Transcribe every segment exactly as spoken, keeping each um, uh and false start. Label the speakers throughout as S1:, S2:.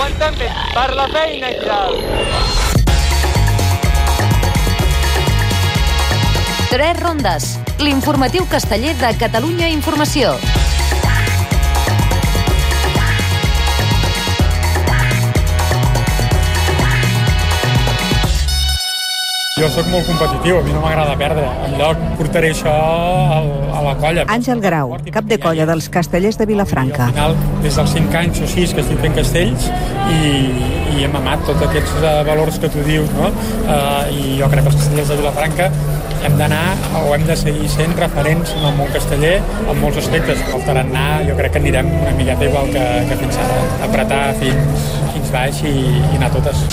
S1: Aguantem bé, per la feina i tal.
S2: Tres rondes, l'informatiu casteller de Catalunya Informació.
S3: Jo sóc molt competitiu, a mi no m'agrada perdre. Enlloc portaré això a la colla.
S4: Àngel Grau, cap de colla dels castellers de Vilafranca.
S3: Al final, des dels cinc anys o sis que estic fent castells i, i hem amat tots aquests uh, valors que tu dius, no? Uh, I jo crec que els castellers de Vilafranca hem d'anar o hem de seguir sent referents en el món casteller en molts aspectes. El tarannà jo crec que anirem una miqueta igual que, que fins ara. Apretar fins, fins baix i, i anar totes.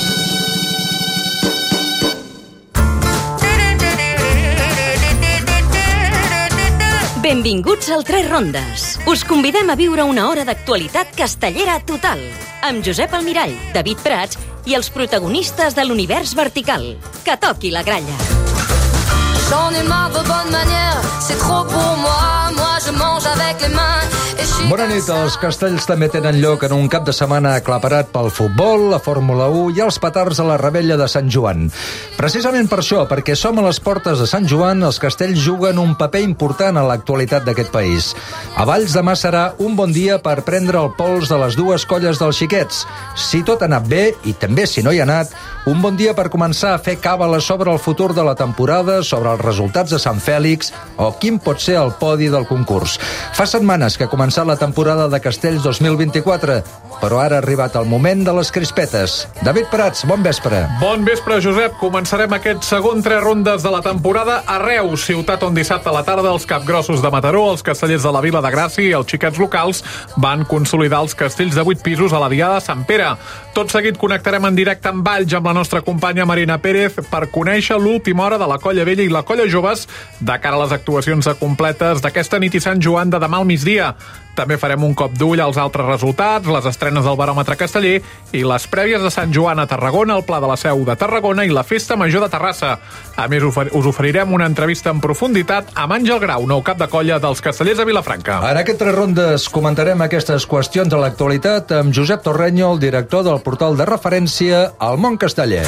S2: Benvinguts al Tres Rondes. Us convidem a viure una hora d'actualitat castellera total, amb Josep Almirall, David Prats i els protagonistes de l'univers vertical. Que toqui la gralla.
S5: J'en ai marre de bonnes manières, c'est trop pour moi, moi je mange avec les mains.
S6: Bona nit, els castells també tenen lloc en un cap de setmana aclaparat pel futbol, la Fórmula u i els petards a la Rebella de Sant Joan. Precisament per això, perquè som a les portes de Sant Joan, els castells juguen un paper important a l'actualitat d'aquest país. A Valls demà serà un bon dia per prendre el pols de les dues colles dels xiquets. Si tot ha anat bé, i també si no hi ha anat, un bon dia per començar a fer càbales sobre el futur de la temporada, sobre els resultats de Sant Fèlix o quin pot ser el podi del concurs. Fa setmanes que ha començat la temporada de Castells dos mil vint-i-quatre, però ara ha arribat el moment de les crispetes. David Prats, bon vespre.
S7: Bon vespre, Josep. Començarem aquest segon tres rondes de la temporada a Reus, ciutat on dissabte a la tarda els capgrossos de Mataró, els castellers de la Vila de Gràcia i els xiquets locals van consolidar els castells de vuit pisos a la Diada de Sant Pere. Tot seguit connectarem en directe amb Valls amb la nostra companya Marina Pérez per conèixer l'última hora de la Colla Vella i la Colla Joves de cara a les actuacions completes d'aquesta nit i Sant Joan de demà al migdia. També farem un cop d'ull als altres resultats, les estrenes del baròmetre casteller i les prèvies de Sant Joan a Tarragona, el Pla de la Seu de Tarragona i la Festa Major de Terrassa. A més, us oferirem una entrevista en profunditat amb Àngel Grau, nou cap de colla dels castellers de Vilafranca.
S6: En aquest tres rondes comentarem aquestes qüestions de l'actualitat amb Josep Torreño, el director del portal de referència al món casteller.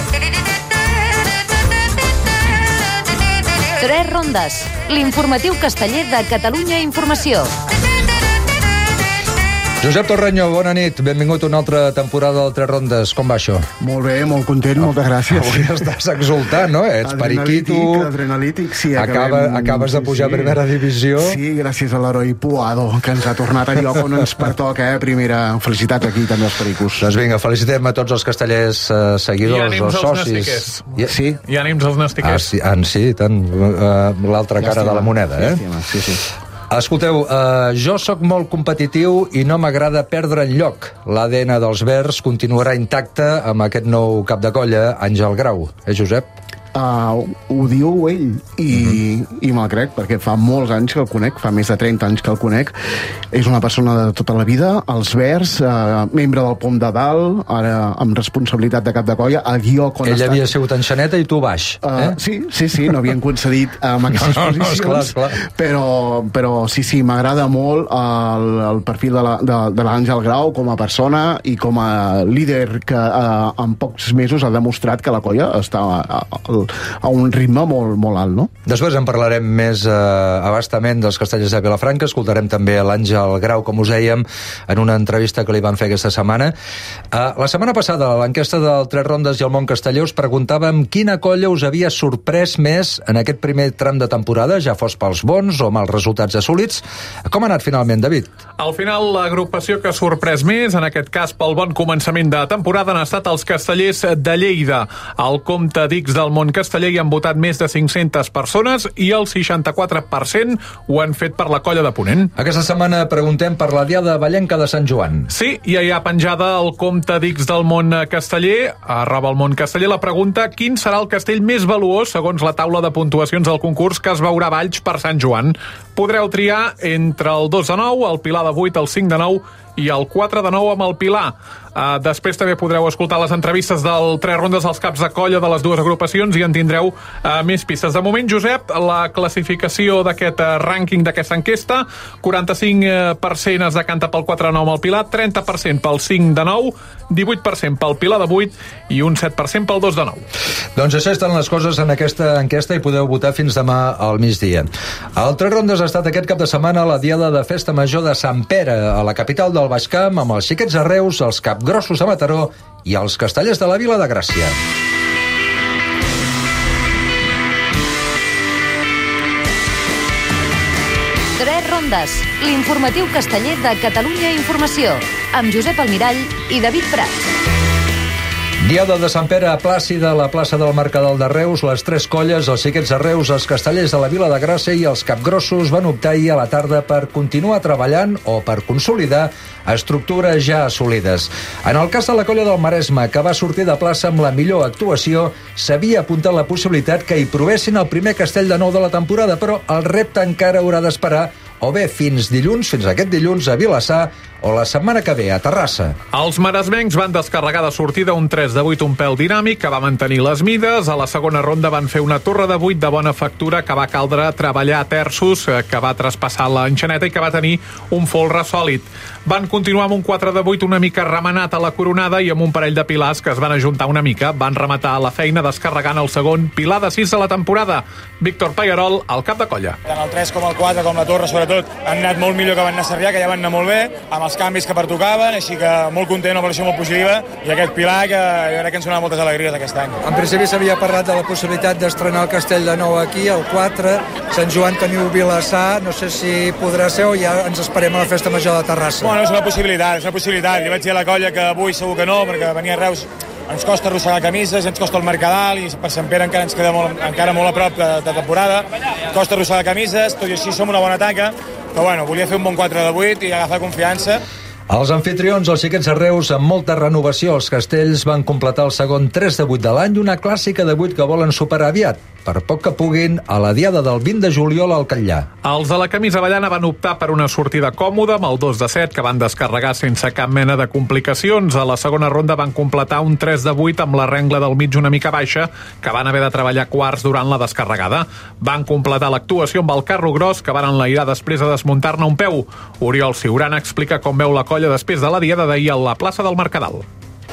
S2: Tres rondes, l'informatiu casteller de Catalunya Informació.
S6: Josep Torreño, bona nit. Benvingut a una altra temporada del Tres Rondes. Com va això?
S8: Molt bé, molt content, oh, moltes gràcies.
S6: Avui estàs exultant, no? Ets periquito.
S8: Adrenalític, sí.
S6: Acaba,
S8: acabem,
S6: acabes de pujar
S8: sí,
S6: a primera divisió.
S8: Sí, gràcies a l'heroi Puado, que ens ha tornat a lloc on ens pertoca, eh? Primera, felicitats aquí també als pericos.
S6: Doncs vinga, felicitem a tots els castellers eh, seguidors o socis.
S7: I, sí. I ànims als nastiquers.
S6: Ah, sí, en sí, tant. Uh, l'altra cara de la moneda, eh?
S8: Llàstima, sí, sí.
S6: Escolteu, uh, jo sóc molt competitiu i no m'agrada perdre enlloc. L'A D N dels Verds continuarà intacte amb aquest nou cap de colla, Àngel Grau. Eh, Josep?
S8: Uh, ho diu ell i, uh-huh. i me'l crec, perquè fa molts anys que el conec, fa més de trenta anys que el conec. És una persona de tota la vida, als Verds, uh, membre del Pom de Dalt, ara amb responsabilitat de cap de colla, el guió quan
S6: ell
S8: estat...
S6: havia sigut enxaneta i tu baix, eh?
S8: Uh, sí, sí, sí, no havien concedit amb aquestes
S6: no, no, no,
S8: posicions,
S6: esclar, esclar.
S8: Però, però sí, sí, m'agrada molt el, el perfil de l'Àngel Grau com a persona i com a líder que uh, en pocs mesos ha demostrat que la colla està a, a, a un ritme molt, molt alt, no?
S6: Després en parlarem més eh, abastament dels castellers de Vilafranca, escoltarem també l'Àngel Grau, com us dèiem, en una entrevista que li van fer aquesta setmana. Eh, la setmana passada, a l'enquesta del Tres Rondes i el món casteller, us preguntàvem quina colla us havia sorprès més en aquest primer tram de temporada, ja fos pels bons o mals resultats assolits. Com ha anat finalment, David?
S7: Al final, l'agrupació que ha sorprès més, en aquest cas pel bon començament de temporada, han estat els castellers de Lleida. Al compte d'X del món casteller hi han votat més de cinc-centes persones i el seixanta-quatre per cent ho han fet per la colla de Ponent.
S6: Aquesta setmana preguntem per la Diada Vallenca de Sant Joan.
S7: Sí, ja hi ha penjada el compte d'X del món casteller, arroba el món casteller, la pregunta: quin serà el castell més valuós segons la taula de puntuacions del concurs que es veurà a Valls per Sant Joan? Podreu triar entre el dos de nou, el Pilar de vuit, el cinc de nou i el quatre de nou amb el Pilar. Uh, després també podreu escoltar les entrevistes del Tres Rondes als caps de colla de les dues agrupacions i en tindreu uh, més pistes. De moment, Josep, la classificació d'aquest uh, rànquing d'aquesta enquesta, quaranta-cinc per cent es decanta pel quatre de nou amb el Pilar, trenta per cent pel cinc de nou, divuit per cent pel Pilar de vuit i un set per cent pel dos de nou.
S6: Doncs això estan les coses en aquesta enquesta i podeu votar fins demà al migdia. El Tres Rondes ha estat aquest cap de setmana a la Diada de Festa Major de Sant Pere, a la capital del Baix Camp, amb els xiquets de Reus, els capgrossos de Mataró i els castellers de la Vila de Gràcia.
S2: Tres Rondes, l'informatiu casteller de Catalunya Informació, amb Josep Almirall i David Prats.
S6: Diada de Sant Pere a Plàcida, a la plaça del Mercadal de Reus. Les tres colles, els xiquets de Reus, els castellers de la Vila de Gràcia i els capgrossos van optar ahir a la tarda per continuar treballant o per consolidar estructures ja assolides. En el cas de la colla del Maresme, que va sortir de plaça amb la millor actuació, s'havia apuntat la possibilitat que hi provessin el primer castell de nou de la temporada, però el repte encara haurà d'esperar o bé fins dilluns, fins aquest dilluns a Vilassar, o la setmana que ve a Terrassa.
S7: Els maresmencs van descarregar de sortida un tres de vuit un pèl dinàmic que va mantenir les mides. A la segona ronda van fer una torre de vuit de bona factura que va caldre treballar a terços, que va traspassar l'enxaneta i que va tenir un folre sòlid. Van continuar amb un quatre de vuit una mica remenat a la coronada i amb un parell de pilars que es van ajuntar una mica. Van rematar la feina descarregant el segon pilar de sis de la temporada. Víctor Paguerol, al cap de colla.
S9: Tant el tres com el quatre, com la torre, sobretot, han anat molt millor que van anar a Sarrià, que ja van anar molt bé, amb els canvis que pertocaven, així que molt content, una valoració molt positiva, i aquest pilar que jo crec que ens donarà moltes alegries aquest any.
S10: En principi s'havia parlat de la possibilitat d'estrenar el castell de nou aquí, el quatre, Sant Joan teniu Vilassar, no sé si podrà ser o ja ens esperem a la festa major de Terrassa.
S9: Bueno, és una possibilitat, és una possibilitat. Jo vaig dir a la colla que avui segur que no, perquè venir a Reus ens costa arrossegar camises, ens costa el Mercadal i per Sant Pere encara ens queda molt, encara molt a prop de, de temporada. Costa arrossegar camises, tot i així som una bona taca, però bueno, volia fer un bon quatre de vuit i agafar confiança.
S6: Els anfitrions, els xiquets de Reus, amb molta renovació als castells, van completar el segon tres de vuit de l'any, una clàssica de vuit que volen superar aviat, per poc que puguin, a la diada del vint de juliol al Catllà.
S7: Els de la camisa avellana van optar per una sortida còmoda amb el dos de set, que van descarregar sense cap mena de complicacions. A la segona ronda van completar un tres de vuit amb la rengla del mig una mica baixa, que van haver de treballar quarts durant la descarregada. Van completar l'actuació amb el carro gros, que van enlairar després de desmuntar-ne un peu. Oriol Ciurana explica com veu la colla després de la diada d'ahir a la plaça del Mercadal.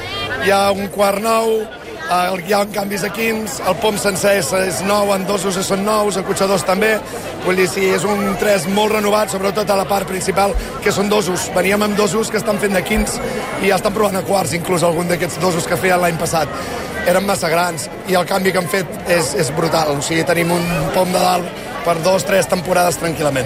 S11: Hi ha un quart nou, eh, hi ha canvis de quins, el pom sencer és, és nou, en dosos són nous, el cotxadors també, vull dir, sí, és un tres molt renovat, sobretot a la part principal, que són dosos. Veníem amb dosos que estan fent de quins i ja estan provant a quarts, inclús algun d'aquests dosos que feien l'any passat. Eren massa grans i el canvi que han fet és, és brutal, o sigui, tenim un pom de dalt per dos, tres temporades tranquil·lament.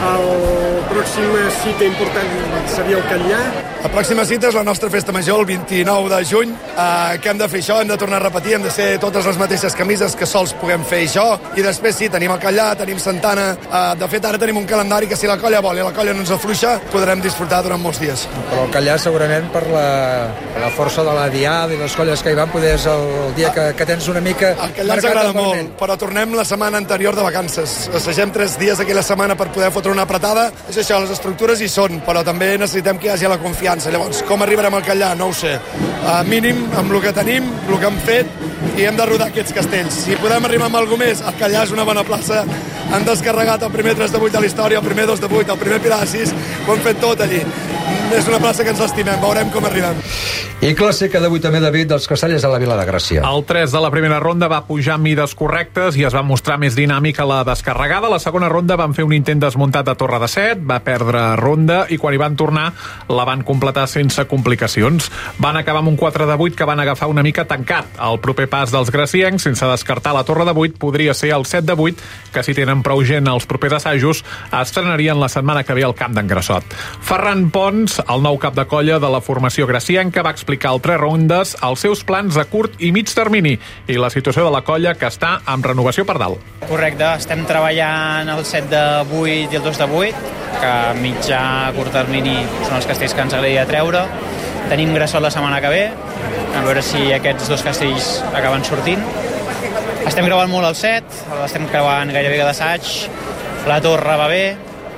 S12: El pròxim cita important seria el Catllà.
S11: La pròxima cita és la nostra festa major, el vint-i-nou de juny, eh, que hem de fer això, hem de tornar a repetir, hem de ser totes les mateixes camises que sols puguem fer això, i després sí, tenim el Catllà, tenim Santana, eh, de fet ara tenim un calendari que si la colla vol i la colla no ens afluixa, podrem disfrutar durant molts dies.
S10: Però el Catllà segurament per la, la força de la diada i les colles que hi van, poder és el dia que, que tens una mica...
S11: El Catllà ens agrada molt, però tornem la setmana anterior de vacances. Assagem tres dies aquella setmana per poder fotre una apretada. És això, les estructures hi són, però també necessitem que hi hagi la confiança. Llavors, com arribarem al Catllà? No ho sé. Uh, mínim, amb el que tenim, el que hem fet, i hem de rodar aquests castells. Si podem arribar amb alguna més, el Catllà és una bona plaça. Han descarregat el primer tres de vuit de la història, el primer dos de vuit, el primer pilar de sis, ho hem fet tot allí. És una plaça que ens l'estimem, veurem com arribem.
S6: I clàssica d'avui també, David, dels castellers de la Vila de Gràcia.
S7: El tres de la primera ronda va pujar amb mides correctes i es va mostrar més dinàmic a la descarregada. La segona ronda van fer un intent desmuntat de torre de set, va perdre ronda i quan hi van tornar la van completar sense complicacions. Van acabar amb un quatre de vuit que van agafar una mica tancat. El proper pas dels graciencs, sense descartar la torre de vuit, podria ser el set de vuit, que si tenen prou gent als propers assajos, estrenarien la setmana que ve al camp d'en Grassot. Ferran Pons, el nou cap de colla de la formació gracienca, va explicar al Tres Rondes els seus plans a curt i mig termini i la situació de la colla, que està amb renovació per dalt.
S13: Correcte, estem treballant el set de vuit i el dos de vuit, que a mitjà a curt termini són els castells que ens agradaria treure. Tenim Grassot la setmana que ve, a veure si aquests dos castells acaben sortint. Estem gravant molt el set, l'estem gravant gairebé d'assaig, la torre va bé,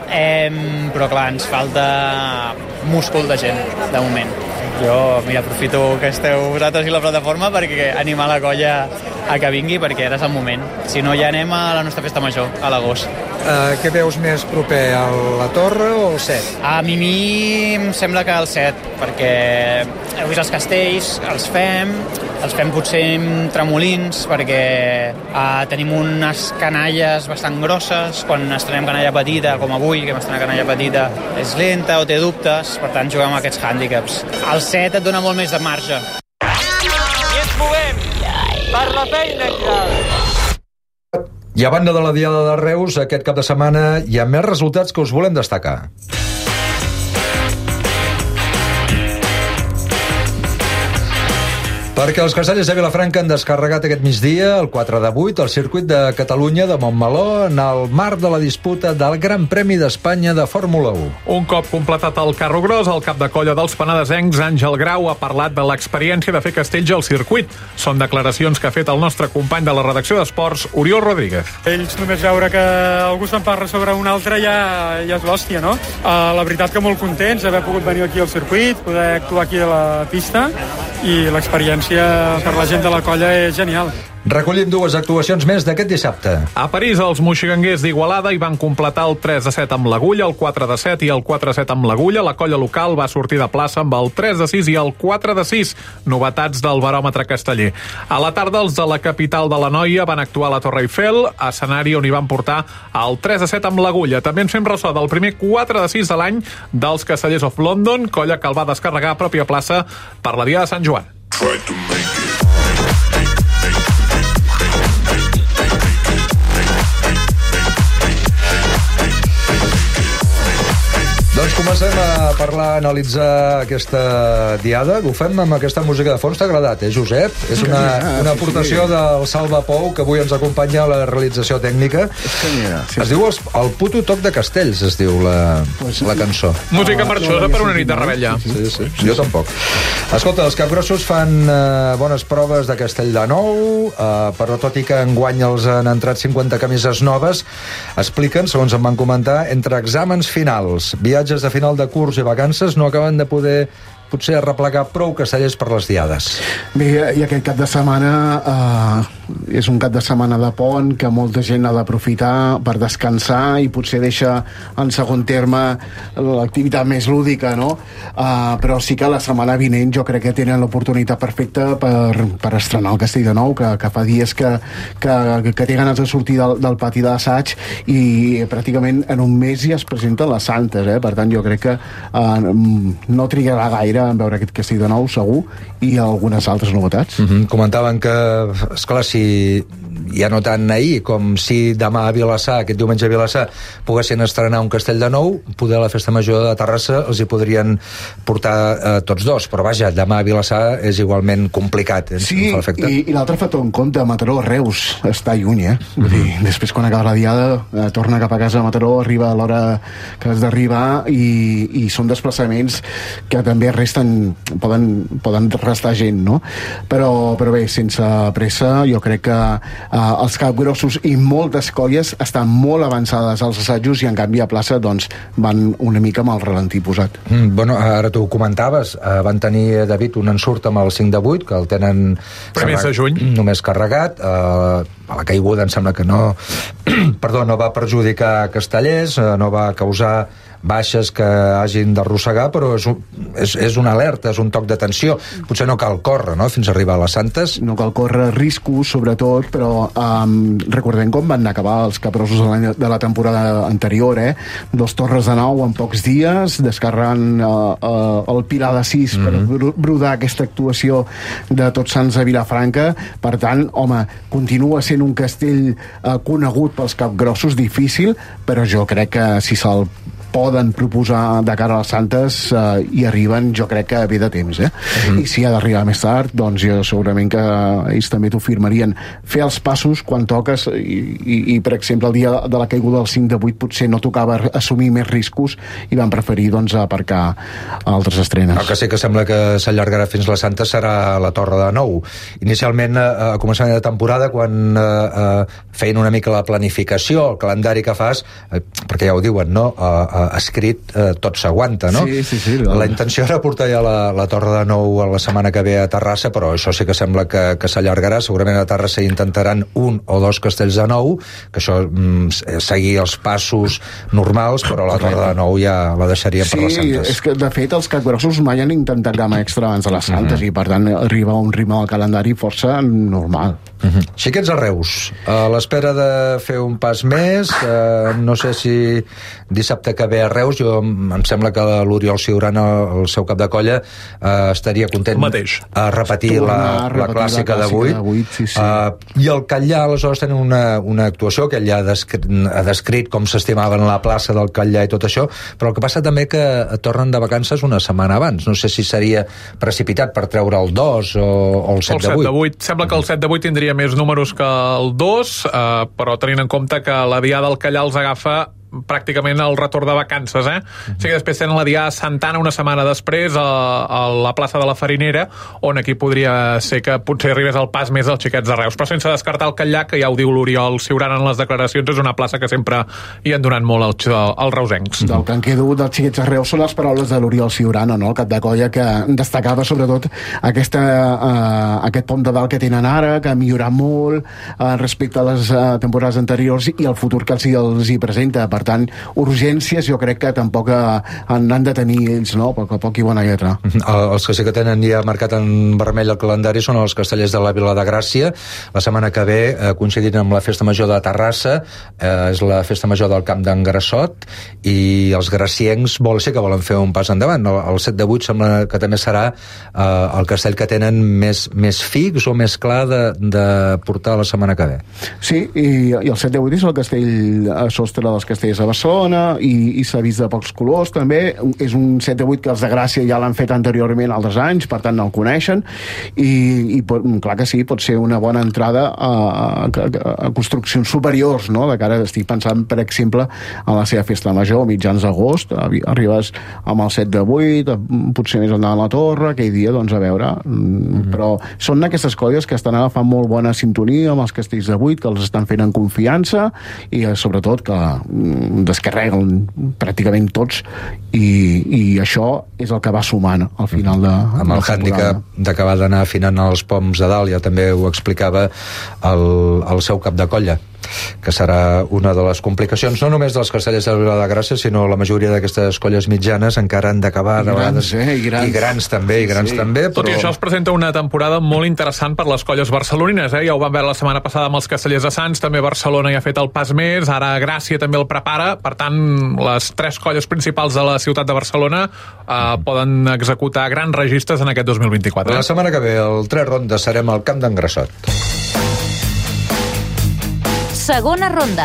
S13: eh, però clar, ens falta múscul de gent, de moment. Jo, mira, aprofito que esteu vosaltres i la plataforma perquè animar la colla a que vingui, perquè ara és el moment. Si no, ja anem a la nostra festa major, a l'agost.
S10: Uh, què veus més proper, a la Torre o el Set?
S13: A mi, mi em sembla que el Set, perquè heu vist els castells, els fem, els fem potser amb tremolins, perquè uh, tenim unes canalles bastant grosses. Quan estrenem canalla petita, com avui, que hem estrenat canalla petita, és lenta o té dubtes, per tant juguem amb aquests hàndicaps. El Set et dona molt més de marge.
S1: I ens movem per la feina aquí dalt.
S6: I a banda de la Diada de Reus, aquest cap de setmana hi ha més resultats que us volem destacar. Perquè els castellers de Vilafranca han descarregat aquest migdia, el quatre de vuit, el circuit de Catalunya de Montmeló en el marc de la disputa del Gran Premi d'Espanya de Fórmula u.
S7: Un cop completat el carro gros, el cap de colla dels penedesencs, Àngel Grau, ha parlat de l'experiència de fer castells al circuit. Són declaracions que ha fet el nostre company de la redacció d'Esports, Oriol Rodríguez.
S3: Ells només veure que algú se'n parla sobre un altre ja, ja és l'hòstia, no? Uh, la veritat que molt contents d'haver pogut venir aquí al circuit, poder actuar aquí a la pista, i l'experiència per la gent de la colla és genial.
S6: Recollim dues actuacions més d'aquest dissabte.
S7: A París, els moxiganguers d'Igualada hi van completar el tres de set amb l'Agulla, el quatre de set i el quatre de set amb l'Agulla. La colla local va sortir de plaça amb el tres de sis i el quatre de sis, novetats del baròmetre casteller. A la tarda, els de la capital de l'Anoia van actuar a la Torre Eiffel, escenari on hi van portar el tres de set amb l'Agulla. També ens fem ressò del primer quatre de sis de l'any dels Castellers of London, colla que el va descarregar a pròpia plaça per la Diada de Sant Joan. Try to make it.
S6: Doncs comencem a parlar, a analitzar aquesta diada. Ho fem amb aquesta música de fons. T'ha agradat, eh, Josep? És una, una aportació del Salva Pou, que avui ens acompanya a la realització tècnica. Es diu el, el puto toc de Castells, es diu la, la cançó.
S7: Música marxosa per una nit de rebella.
S6: Sí, sí, jo tampoc. Escolta, els capgrossos fan uh, bones proves de castell de nou, uh, però tot i que enguany els han entrat cinquanta camises noves, expliquen, segons em van comentar, entre exàmens finals, viatges de final de curs i vacances, no acaben de poder potser arreplegar prou castellers per les diades.
S8: Bé, i aquest cap de setmana eh, és un cap de setmana de pont que molta gent ha d'aprofitar per descansar i potser deixa en segon terme l'activitat més lúdica, no? Eh, però sí que la setmana vinent jo crec que tenen l'oportunitat perfecta per, per estrenar el Castell de Nou, que, que fa dies que, que, que té ganes de sortir del, del pati d'assaig i pràcticament en un mes ja es presenten les Santes, eh? Per tant jo crec que eh, no trigarà gaire en veure aquest Castell de Nou, segur, i algunes altres novetats.
S6: Mm-hmm. Comentaven que, esclar, si ja no tant ahir com si demà a Vilassar, aquest diumenge a Vilassar, poguessin estrenar un Castell de Nou, poder a la Festa Major de Terrassa els hi podrien portar eh, tots dos, però vaja, demà a Vilassar és igualment complicat. Eh?
S8: Sí, i, i l'altre factor en compte, Mataró, Reus, està lluny, eh? Mm-hmm. Vull dir, després quan acaba la diada, eh, torna cap a casa a Mataró, arriba a l'hora que has d'arribar i, i són desplaçaments que també resten, poden, poden restar gent, no? Però, però bé, sense pressa, jo crec que eh, els capgrossos i moltes colles estan molt avançades als assajos i en canvi a plaça doncs van una mica amb el ralentí posat.
S6: Mm, bueno, ara tu ho comentaves, eh, van tenir, David, un ensurt amb el cinc de vuit, que el tenen
S7: primers de juny
S6: només carregat, eh, a la caiguda em sembla que no perdó, no va perjudicar castellers, eh, no va causar baixes que hagin d'arrossegar, però és, un, és, és una alerta, és un toc d'atenció. Potser no cal córrer, no?, fins a arribar a les Santes.
S8: No cal córrer riscos, sobretot, però um, recordem com van acabar els capgrossos de, de la temporada anterior, eh? Dos torres de nou en pocs dies, descarregant uh, uh, el Pilar de sis mm-hmm. per brodar aquesta actuació de Tots Sants a Vilafranca. Per tant, home, continua sent un castell uh, conegut pels capgrossos, difícil, però jo crec que si se'l poden proposar de cara a les Santes eh, i arriben, jo crec que bé de temps, eh? Mm-hmm. I si ha d'arribar més tard, doncs jo segurament que ells també t'ho firmarien. Fer els passos quan toques i, i, i per exemple, el dia de la caiguda del cinc de vuit potser no tocava assumir més riscos i van preferir, doncs, aparcar altres estrenes.
S6: El que sí que sembla que s'allargarà fins la Santa serà la Torre de Nou. Inicialment, a començament de temporada, quan eh, eh, feien una mica la planificació, el calendari que fas, eh, perquè ja ho diuen, no? Eh, eh, escrit eh, tot s'aguanta, no?
S8: Sí, sí, sí.
S6: La intenció era portar ja la, la Torre de Nou la setmana que ve a Terrassa, però això sí que sembla que, que s'allargarà. Segurament a Terrassa intentaran un o dos castells de nou, que això mm, seguir els passos normals, però la Torre de Nou ja la deixaríem
S8: sí,
S6: per les Santes.
S8: Sí, és que de fet els capgrossos mai han intentat gamma extra abans de les Santes, mm-hmm. i per tant arriba a un ritme del calendari força normal.
S6: Mm-hmm. Xiquets de Reus, a l'espera de fer un pas més, eh, no sé si dissabte que ve a Reus, jo em sembla que l'Oriol Ciurana, el seu cap de colla, eh, estaria content a repetir, la, a repetir la clàssica de vuit, sí, sí. Uh, i el Catllà aleshores tenen una, una actuació que ell ha descrit, ha descrit com s'estimaven la plaça del Catllà i tot això, però el que passa també que tornen de vacances una setmana abans, no sé si seria precipitat per treure el dos o, o el set de vuit.
S7: Sembla que el set de vuit tindria més números que el dos, eh, però tenint en compte que la Diada del Catllà els agafa pràcticament el retorn de vacances, eh? Mm-hmm. O sigui, després tenen la Diada Santana una setmana després a, a la plaça de la Farinera, on aquí podria ser que potser arribés el pas més als xiquets de Reus, però sense descartar el Catllà, que ja ho diu l'Oriol Ciurana en les declaracions, és una plaça que sempre hi han donat molt als, als reusencs.
S8: Del que en quedo dels xiquets de Reus són les paraules de l'Oriol Ciurana, no? El cap de colla, que destacava sobretot aquesta, uh, aquest pom de dalt que tenen ara, que ha millorat molt uh, respecte a les uh, temporades anteriors i el futur que els, els hi presenta. Per tant, urgències jo crec que tampoc han de tenir ells, no? A poc a poc i bona lletra.
S6: Els que sí que tenen ja marcat en vermell el calendari són els castellers de la Vila de Gràcia. La setmana que ve, eh, coincidint amb la Festa Major de Terrassa, eh, és la Festa Major del Camp d'en Grassot, i els graciencs vol ser que volen fer un pas endavant. El, el set de vuit sembla que també serà eh, el castell que tenen més, més fix o més clar de, de portar la setmana que ve.
S8: Sí, i, i el set de vuit és el castell a sostre dels castells a Barcelona, i, i s'ha vist de pocs colors també. És un set de vuit que els de Gràcia ja l'han fet anteriorment altres anys, per tant no el coneixen, i, i pot, clar que sí, pot ser una bona entrada a, a, a construccions superiors, no? De cara, estic pensant per exemple a la seva festa major a mitjans d'agost, arribes amb el set de vuit, potser més endavant la Torre, aquell dia, doncs a veure, mm-hmm. però són aquestes colles que estan agafant molt bona sintonia amb els castells de vuit, que els estan fent en confiança, i sobretot que descarreguen pràcticament tots, i, i això és el que va sumant al final de,
S6: amb el hàndicap d'acabar d'anar afinant els poms a dalt. Ja també ho explicava el, el seu cap de colla, que serà una de les complicacions no només dels castellers de la Vila de Gràcia, sinó la majoria d'aquestes colles mitjanes encara han d'acabar de vegades,
S8: eh? I, grans.
S6: i grans també, i grans sí. també
S7: però... Tot i això es presenta una temporada molt interessant per les colles barcelonines, eh? Ja ho vam veure la setmana passada amb els castellers de Sants, també Barcelona ja ha fet el pas més, ara Gràcia també el prepara, per tant les tres colles principals de la ciutat de Barcelona eh, poden executar grans registres en aquest dos mil vint-i-quatre.
S6: La setmana que ve, el Tres Rondes, serem al Camp d'en Grassot.
S2: Segona ronda.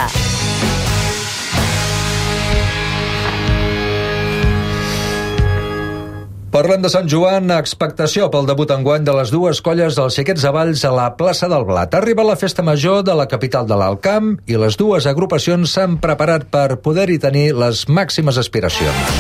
S6: Parlem de Sant Joan, expectació pel debut enguany de les dues colles dels Xiquets de Valls a la plaça del Blat. Arriba la festa major de la capital de l'Alt Camp i les dues agrupacions s'han preparat per poder-hi tenir les màximes aspiracions.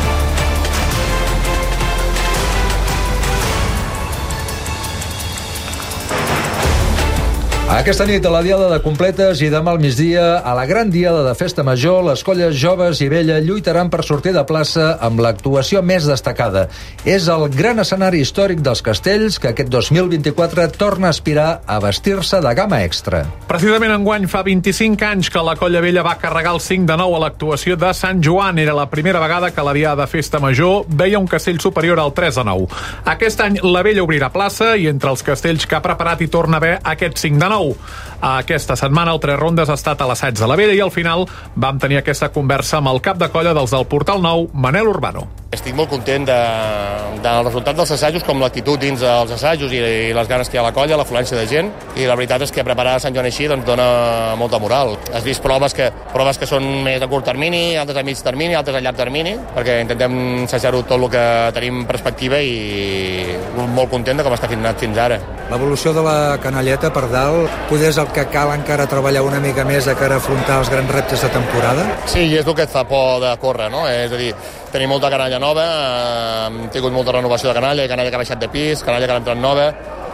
S6: Aquesta nit a la Diada de Completes i demà al migdia a la gran Diada de Festa Major, les colles joves i vella lluitaran per sortir de plaça amb l'actuació més destacada. És el gran escenari històric dels castells que aquest dos mil vint-i-quatre torna a aspirar a vestir-se de gamma extra.
S7: Precisament enguany fa vint-i-cinc anys que la colla vella va carregar el cinc de nou a l'actuació de Sant Joan. Era la primera vegada que la Diada de Festa Major veia un castell superior al tres de nou. Aquest any la vella obrirà plaça i entre els castells que ha preparat hi torna a haver aquest cinc de nou. Aquesta setmana el Tres Rondes ha estat a l'assaig de la vella i al final vam tenir aquesta conversa amb el cap de colla dels del Portal Nou, Manel Urbano.
S14: Estic molt content de, del resultat dels assajos, com l'actitud dins dels assajos i, i les ganes que hi ha a la colla, l'afluència de gent, i la veritat és que preparar Sant Joan així doncs, dona molta moral. Has vist proves que, proves que són més a curt termini, altres a mig termini, altres a llarg termini, perquè intentem assajar-ho tot el que tenim en perspectiva i molt content de com està anat fins ara.
S10: L'evolució de la canalleta per dalt, poder és el que cal encara treballar una mica més de cara a afrontar els grans reptes de temporada?
S14: Sí, i és el que et fa por de córrer, no? És a dir, tenim molta canalla nova, hem tingut molta renovació de canalla, canalla que ha baixat de pis, canalla que ha entrat nova,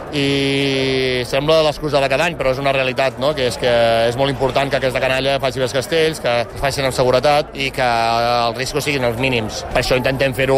S14: i sembla l'excusa de cada any, però és una realitat, no? Que és que és molt important que aquesta canalla faci els castells, que es facin amb seguretat i que els riscos siguin els mínims. Per això intentem fer-ho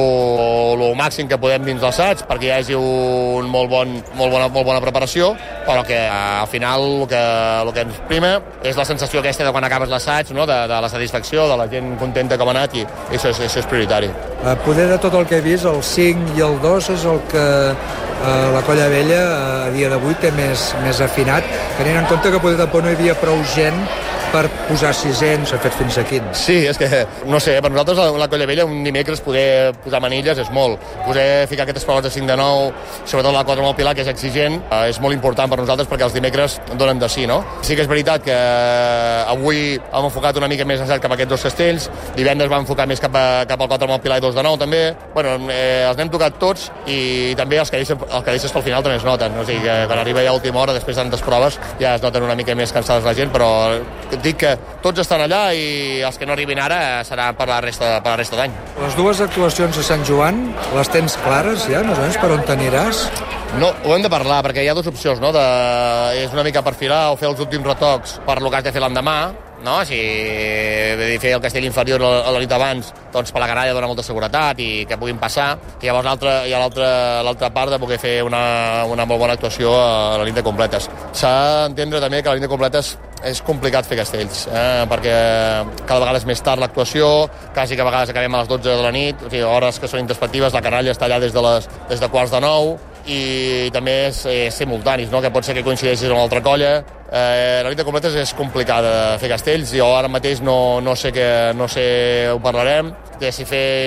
S14: el màxim que podem dins l'assaig, perquè hi hagi un molt, bon, molt, bona, molt bona preparació, però que al final el que, el que ens prima és la sensació aquesta de quan acabes l'assaig, no? de, de la satisfacció, de la gent contenta com ha anat, i això és, això és prioritari.
S10: A poder de tot el que he vist, el cinc i el dos és el que eh, la Colla Vella a dia d'avui té més, més afinat, tenint en compte que poder tampoc no hi havia prou gent per posar sisens, s'ha fet fins aquí.
S14: Sí, és que, no sé, per nosaltres la, la Colla Vella un dimecres poder posar manilles és molt. Poder ficar aquestes proves de cinc de nou, sobretot la quatre amb el Pilar, que és exigent, eh, és molt important per nosaltres perquè els dimecres donen de sí, no? Sí que és veritat que avui hem enfocat una mica més encert cap a aquests dos castells, divendres vam enfocar més cap, a, cap al quatre amb el Pilar i dos de nou també. Bueno, eh, els n'hem tocat tots i també els que deixes, els que deixes pel final també es noten. O sigui que quan arriba ja a última hora, després de tantes proves, ja es noten una mica més cansades la gent, però dic que tots estan allà i els que no arribin ara seran per la resta, per la resta d'any.
S10: Les dues actuacions a Sant Joan, les tens clares ja, més o menys, per on t'aniràs?
S14: No, ho hem de parlar, perquè hi ha dues opcions, no? De, és una mica perfilar o fer els últims retocs per lo que has de fer l'endemà, no? Si dir, fer el castell inferior a la nit abans, doncs per la canalla dona molta seguretat i que puguin passar, i llavors l'altra hi ha l'altra part de poder fer una, una molt bona actuació a la nit de completes. S'ha d'entendre també que a la nit de completes és complicat fer castells, eh? perquè cada vegada és més tard l'actuació, quasi que a vegades acabem a les dotze de la nit, o sigui, hores que són introspectives, la canalla està allà des de, les, des de quarts de nou, i també és, és simultanis, no? que pot ser que coincideixis amb l'altra colla. Eh, la nit de completes és complicada fer castells, jo ara mateix no, no sé que no sé, ho parlarem, de si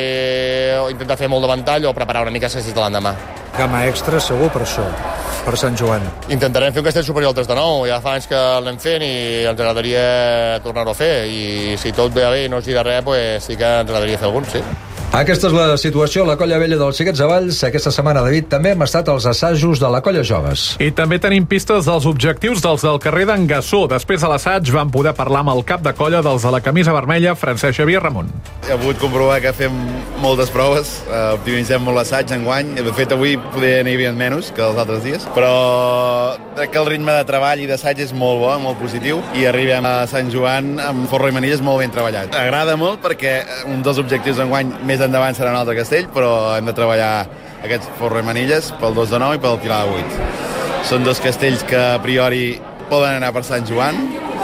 S14: fer, intentar fer molt de ventall o preparar una mica castells de l'endemà.
S10: Gamma extra segur per això, per Sant Joan.
S14: Intentarem fer un castell superior al tres de nou, ja fa anys que l'anem fent i ens agradaria tornar-ho a fer, i si tot ve bé i no es gira res, pues sí que ens agradaria fer algun, sí.
S6: Aquesta és la situació a la Colla Vella dels Xiquets de Valls. Aquesta setmana, David, també hem estat als assajos de la Colla Joves.
S7: I també tenim pistes dels objectius dels del carrer d'en Gassó. Després de l'assaig vam poder parlar amb el cap de colla dels de la camisa vermella, Francesc Xavier Ramon.
S15: He pogut comprovar que fem moltes proves, eh, optimitzem molt l'assaig enguany. De fet, avui poder n'hi havia menys que els altres dies, però crec que el ritme de treball i d'assaig és molt bo, molt positiu, i arribem a Sant Joan amb forro i manilles molt ben treballat. Agrada molt perquè un dels objectius d'enguany més endavant serà un altre castell, però hem de treballar aquests forro i manilles pel dos de nou i pel Pilar de vuit. Són dos castells que a priori poden anar per Sant Joan,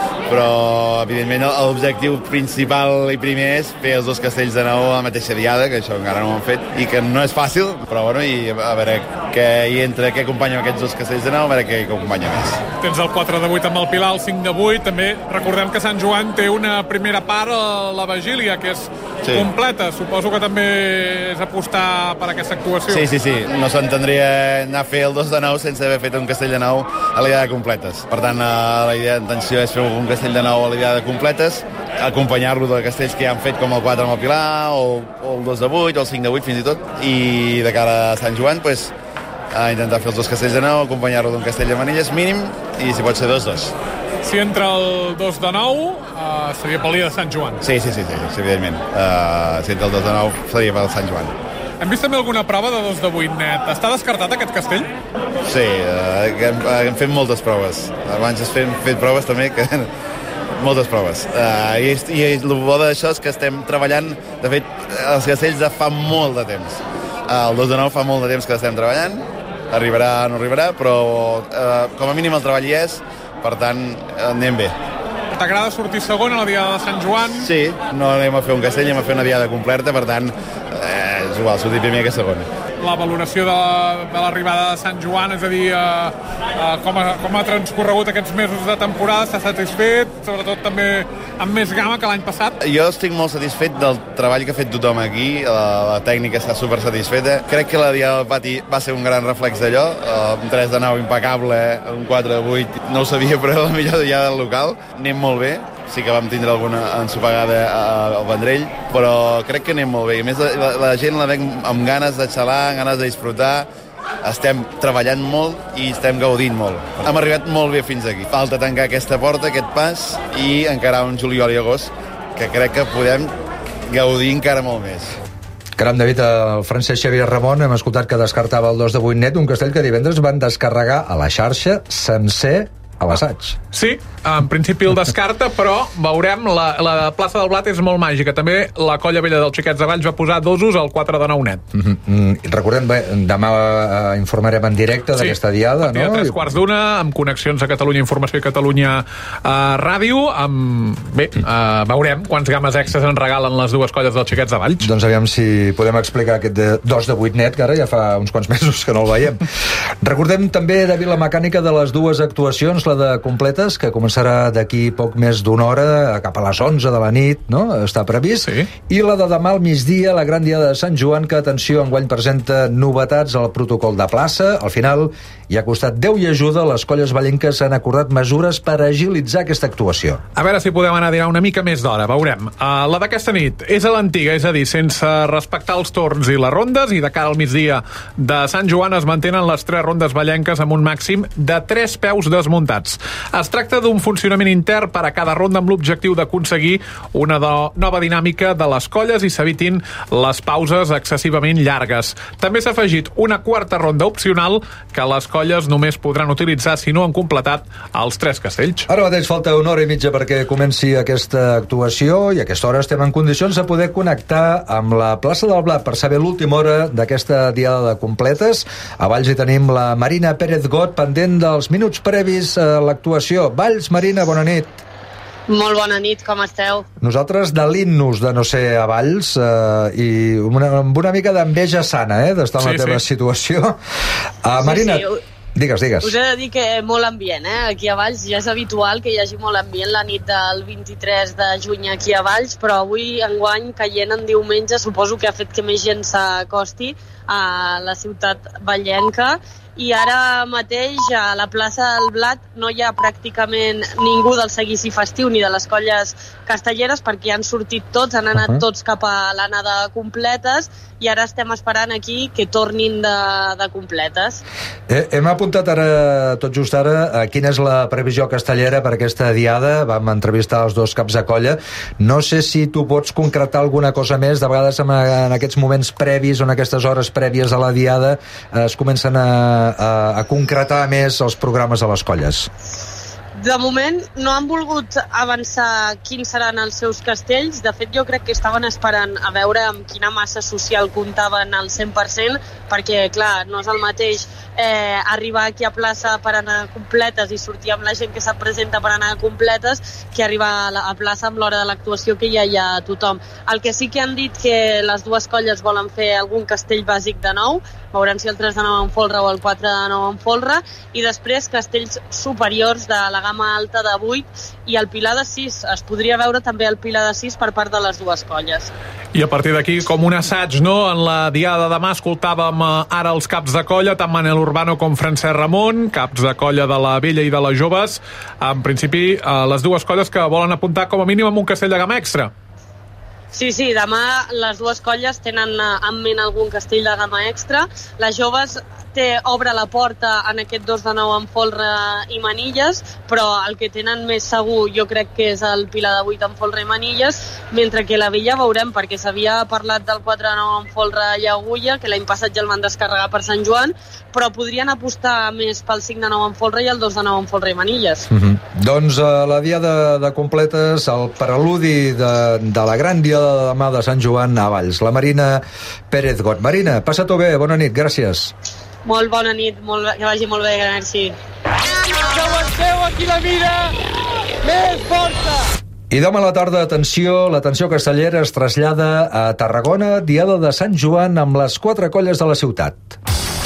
S15: però evidentment l'objectiu principal i primer és fer els dos castells de nou a la mateixa diada, que això encara no ho hem fet, i que no és fàcil, però bueno, i a veure què hi entra, què acompanya amb aquests dos castells de nou, a veure què hi acompanya més.
S7: Tens el quatre de vuit amb el Pilar, el cinc de vuit, també recordem que Sant Joan té una primera part a la Vigília, que és sí. completa, suposo que també és apostar per aquesta actuació.
S15: Sí, sí, sí, no s'entendria anar a fer el dos de nou sense haver fet un castell de nou a la idea de completes. Per tant, la idea d'intenció és fer un castell de nou a la idea de completes, acompanyar-lo de castells que ja han fet com el quatre amb el Pilar, o, o el dos de vuit, o el cinc de vuit fins i tot, i de cara a Sant Joan, pues, a intentar fer els dos castells de nou, acompanyar-lo d'un castell de manilles mínim, i si pot ser dos, dos.
S7: Si entra el dos de nou, uh, seria pel dia de Sant Joan.
S15: Sí, sí, sí, sí, sí evidentment. Uh, si entra el dos de nou, seria pel Sant Joan.
S7: Hem vist també alguna prova de dos de vuit net. Està descartat aquest castell?
S15: Sí, uh, hem, hem fet moltes proves. Abans hem fet proves també que... moltes proves. Uh, I, I el bo d'això és que estem treballant, de fet, els castells de fa molt de temps. Uh, el dos de nou fa molt de temps que estem treballant, arribarà o no arribarà, però uh, com a mínim el treball hi és, per tant, anem bé.
S7: T'agrada sortir segon a la diada de Sant Joan?
S15: Sí, no anem a fer un castell, anem a fer una diada completa, per tant, eh, és igual, sortir primer que segon.
S7: la valoració de, de l'arribada de Sant Joan, és a dir, eh, eh, com, ha, com ha transcorregut aquests mesos de temporada, s'ha satisfet, sobretot també amb més gamma que l'any passat?
S15: Jo estic molt satisfet del treball que ha fet tothom aquí, la, la tècnica està super satisfeta. Crec que la dia del pati va ser un gran reflex d'allò, un tres de nou impecable, un quatre de vuit, no ho sabia, però la millor ja del local, anem molt bé. Sí que vam tindre alguna ensopegada al Vendrell, però crec que anem molt bé. A més, la, la gent la veig amb ganes de xalar, amb ganes de disfrutar, estem treballant molt i estem gaudint molt. Hem arribat molt bé fins aquí. Falta tancar aquesta porta, aquest pas, i encarar un juliol i agost, que crec que podem gaudir encara molt més.
S6: Caram, David, el Francesc Xavier Ramon hem escoltat que descartava el dos de vuit net, un castell que divendres van descarregar a la xarxa sencer a l'assaig.
S7: Sí, en principi el descarta, però veurem, la, la plaça del Blat és molt màgica. També la Colla Vella dels Xiquets de Valls va posar dosos al quatre de nou net.
S6: Mm -hmm. Recordem, bé, demà eh, informarem en directe
S7: sí,
S6: d'aquesta diada, no?
S7: A tres quarts d'una, amb connexions a Catalunya Informació i Catalunya eh, Ràdio, amb... Bé, eh, veurem quants games extras ens regalen les dues colles dels Xiquets de Valls.
S6: Doncs aviam si podem explicar aquest de dos de vuit net, que ara ja fa uns quants mesos que no el veiem. Recordem també de Vila Mecànica de les dues actuacions, la de completes, que començarà d'aquí poc més d'una hora, cap a les onze de la nit, no? Està previst.
S7: Sí.
S6: I la de demà al migdia, la gran diada de Sant Joan, que, atenció, enguany presenta novetats al protocol de plaça. Al final hi ha costat Déu i ajuda, les colles vallenques han acordat mesures per agilitzar aquesta actuació.
S7: A veure si podem anar a dinar una mica més d'hora, veurem. Uh, la d'aquesta nit és a l'antiga, és a dir, sense respectar els torns i les rondes, i de cara al migdia de Sant Joan es mantenen les tres rondes vallenques amb un màxim de tres peus desmuntats. Es tracta d'un funcionament intern per a cada ronda amb l'objectiu d'aconseguir una de nova dinàmica de les colles i s'evitin les pauses excessivament llargues. També s'ha afegit una quarta ronda opcional que les colles només podran utilitzar si no han completat els tres castells.
S6: Ara mateix falta una hora i mitja perquè comenci aquesta actuació i a aquesta hora estem en condicions de poder connectar amb la plaça del Blat per saber l'última hora d'aquesta diada de completes. A Valls hi tenim la Marina Pérez Got, pendent dels minuts previs a l'actuació. Valls, Marina, bona nit.
S16: Molt bona nit, com esteu?
S6: Nosaltres delint-nos de no ser a Valls eh, i una, amb una mica d'enveja sana, eh, d'estar en
S7: sí,
S6: la teva
S7: sí.
S6: situació. Uh, Marina,
S16: sí, sí.
S6: Digues, digues.
S16: Us he de dir que molt ambient, eh? Aquí a Valls ja és habitual que hi hagi molt ambient la nit del vint-i-tres de juny aquí a Valls, però avui, enguany, caient en diumenge, suposo que ha fet que més gent s'acosti a la ciutat vallenca. I ara mateix a la plaça del Blat no hi ha pràcticament ningú del seguici festiu ni de les colles castelleres perquè han sortit tots, han anat uh -huh. tots cap a l'anada completes i ara estem esperant aquí que tornin de, de completes.
S6: Eh, hem apuntat ara, tot just ara, quina és la previsió castellera per aquesta diada. Vam entrevistar els dos caps de colla. No sé si tu pots concretar alguna cosa més. De vegades en, en aquests moments previs, en aquestes hores prèvies a la diada, eh, es comencen a A, a concretar més els programes a les colles.
S16: De moment no han volgut avançar quins seran els seus castells. De fet, jo crec que estaven esperant a veure amb quina massa social comptaven al cent per cent, perquè, clar, no és el mateix eh, arribar aquí a plaça per anar completes i sortir amb la gent que se't presenta per anar completes que arribar a, la, a plaça amb l'hora de l'actuació que ja hi ha tothom. El que sí que han dit que les dues colles volen fer algun castell bàsic de nou, veurem si el tres de nou en folre o el quatre de nou en folre, i després castells superiors de la gamma alta de vuit i el pilar de sis. Es podria veure també el pilar de sis per part de les dues colles.
S7: I a partir d'aquí, com un assaig, no? En la diada de demà escoltàvem ara els caps de colla, tant Manel Urbano com Francesc Ramon, caps de colla de la vella i de les joves. En principi, les dues colles que volen apuntar com a mínim amb un castell de gamma extra.
S16: Sí, sí, demà les dues colles tenen en ment algun castell de gamma extra. Les joves té, obre la porta en aquest dos de nou en folre i manilles, però el que tenen més segur jo crec que és el pilar de vuit en folre i manilles, mentre que la vella veurem, perquè s'havia parlat del quatre de nou en folre i agulla, que l'any passat ja el van descarregar per Sant Joan, però podrien apostar més pel cinc de nou en folre i el dos de nou en folre i manilles.
S6: Mm -hmm. Doncs uh, la diada de completes, el preludi de, de la gran diada de demà de Sant Joan a Valls. La Marina Pérez Got. Marina, passa-t'ho bé, bona nit, gràcies.
S16: Molt bona nit, molt, que vagi molt bé, merci.
S1: Que aguanteu aquí la vida, més forta!
S6: I demà a la tarda, atenció, l'atenció castellera es trasllada a Tarragona, Diada de Sant Joan, amb les quatre colles de la ciutat.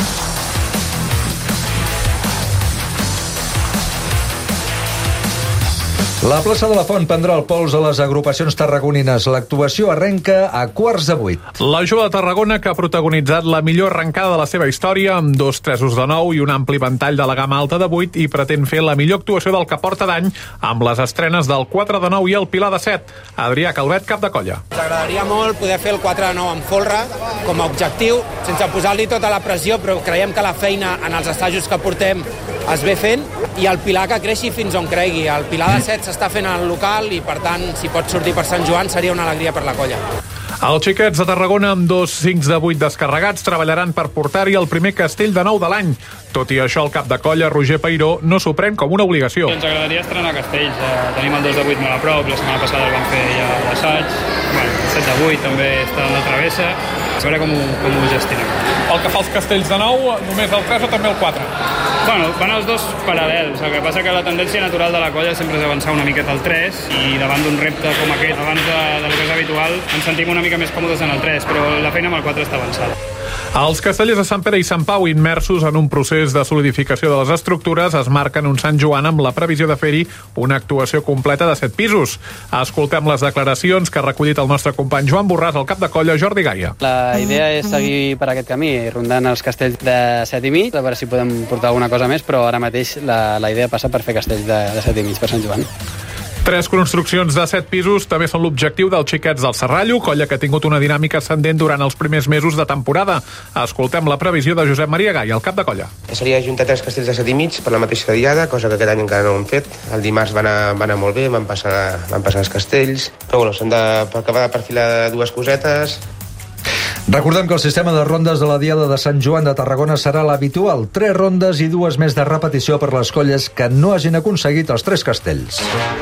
S6: La plaça de la Font prendrà el pols a les agrupacions tarragonines. L'actuació arrenca a quarts de vuit.
S7: La jove de Tarragona, que ha protagonitzat la millor arrencada de la seva història, amb dos tresos de nou i un ampli ventall de la gamma alta de vuit, i pretén fer la millor actuació del que porta d'any amb les estrenes del quatre de nou i el Pilar de set. Adrià Calvet, cap de colla.
S17: Ens agradaria molt poder fer el quatre de nou amb folre com a objectiu, sense posar-li tota la pressió, però creiem que la feina en els assajos que portem es ve fent, i el Pilar que creixi fins on cregui. El Pilar de set s'està fent al local i, per tant, si pot sortir per Sant Joan seria una alegria per la colla.
S7: Els xiquets de Tarragona, amb dos cinc de vuit descarregats, treballaran per portar-hi el primer castell de nou de l'any. Tot i això, el cap de colla, Roger Peiró, no s'ho pren com una obligació.
S18: Ens agradaria estrenar castells. Eh, tenim el dos de vuit molt a prop, la setmana passada el vam fer ja l'assaig. Bueno, el set de vuit també està en la travessa. A veure com ho, com ho gestionem.
S7: El que fa els castells de nou, només el tres o també el quatre?
S18: Bueno, van els dos paral·lels. El que passa que la tendència natural de la colla sempre és avançar una miqueta al tres, i davant d'un repte com aquest, abans de, del que és habitual, ens sentim una mica més còmodes en el tres, però la feina amb el quatre està avançada.
S7: Els castellers de Sant Pere i Sant Pau, immersos en un procés de solidificació de les estructures, es marquen un Sant Joan amb la previsió de fer-hi una actuació completa de set pisos. Escoltem les declaracions que ha recollit el nostre company Joan Borràs, al cap de colla Jordi Gaia.
S19: La idea és seguir per aquest camí, rondant els castells de set i mig, a veure si podem portar alguna cosa més, però ara mateix la, la idea passa per fer castells de, de set i mig per Sant Joan.
S7: Tres construccions de set pisos també són l'objectiu dels xiquets del Serrallo, colla que ha tingut una dinàmica ascendent durant els primers mesos de temporada. Escoltem la previsió de Josep Maria Gai, al cap de colla.
S20: Seria juntar tres castells de set i mig per la mateixa diada, cosa que aquest any encara no ho hem fet. El dimarts va anar, va anar molt bé, van passar, van passar els castells, però bueno, s'han d'acabar de perfilar dues cosetes.
S6: Recordem que el sistema de rondes de la Diada de Sant Joan de Tarragona serà l'habitual. Tres rondes i dues més de repetició per les colles que no hagin aconseguit els tres castells.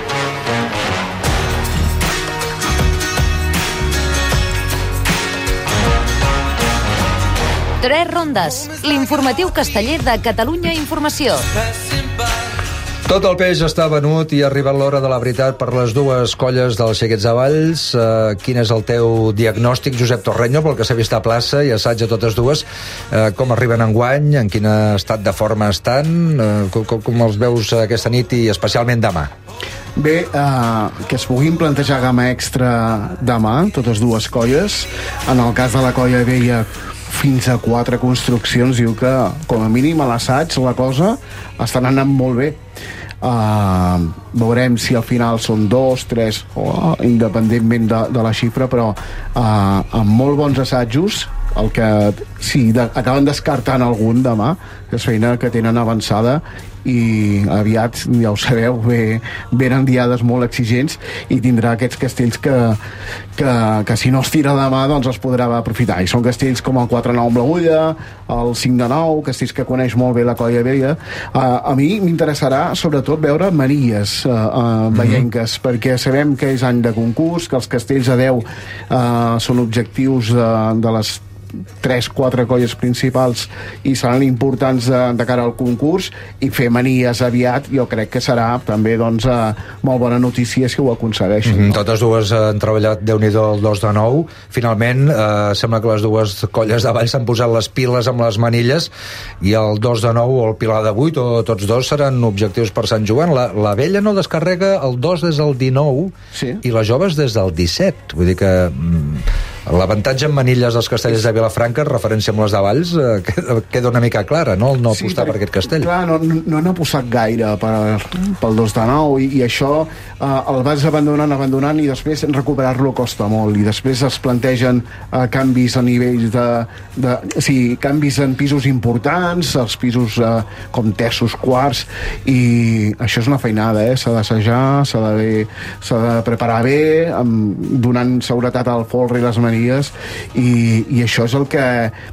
S2: Tres rondes, l'informatiu casteller de Catalunya Informació.
S6: Tot el peix està venut i ha arribat l'hora de la veritat per les dues colles dels Xiquets de Valls. Uh, quin és el teu diagnòstic, Josep Torreño, pel que s'ha vist a plaça i assaig a totes dues? Uh, com arriben enguany? En quin estat de forma estan? Uh, com, com els veus aquesta nit i especialment demà?
S8: Bé, eh, que es puguin plantejar gamma extra demà, totes dues colles. En el cas de la colla vella, fins a quatre construccions, diu que com a mínim a l'assaig la cosa està anant molt bé. Uh, veurem si al final són dos, tres o independentment de, de la xifra, però uh, amb molt bons assajos, el que sí, de, acaben descartant algun demà, que és feina que tenen avançada, i aviat, ja ho sabeu, ve, venen diades molt exigents i tindrà aquests castells que, que, que si no es tira demà doncs es podrà aprofitar, i són castells com el quatre nou amb l'agulla, el cinc de nou, castells que coneix molt bé la colla vella. Uh, a mi m'interessarà sobretot veure manies uh, uh, veienques, mm-hmm. perquè sabem que és any de concurs, que els castells a deu uh, són objectius de, de les tres, quatre colles principals i seran importants de, de cara al concurs, i fer manies aviat jo crec que serà també doncs eh, molt bona notícia si ho aconsegueixen.
S6: Mm-hmm. No? Totes dues han treballat déu-n'hi-do el dos de nou. Finalment eh, sembla que les dues colles de Valls s'han posat les piles amb les manilles, i el dos de nou o el Pilar de vuit o tots dos seran objectius per Sant Joan. La, la vella no descarrega el dos des del dinou, sí, i les joves des del disset. Vull dir que mm, l'avantatge en manilles dels castellers de Vilafranca, en referència amb les de Valls, eh, queda una mica clara, no? El no apostar sí, per, per aquest castell.
S8: Clar, no, no han apostat gaire per, pel dos de nou, i, i això eh, el vas abandonant, abandonant, i després recuperar-lo costa molt, i després es plantegen eh, canvis a nivell de, de... Sí, canvis en pisos importants, els pisos eh, com terços, quarts, i això és una feinada, eh? S'ha d'assajar, s'ha de, s'ha de preparar bé, amb, donant seguretat al folre i les manies, i, i això és el que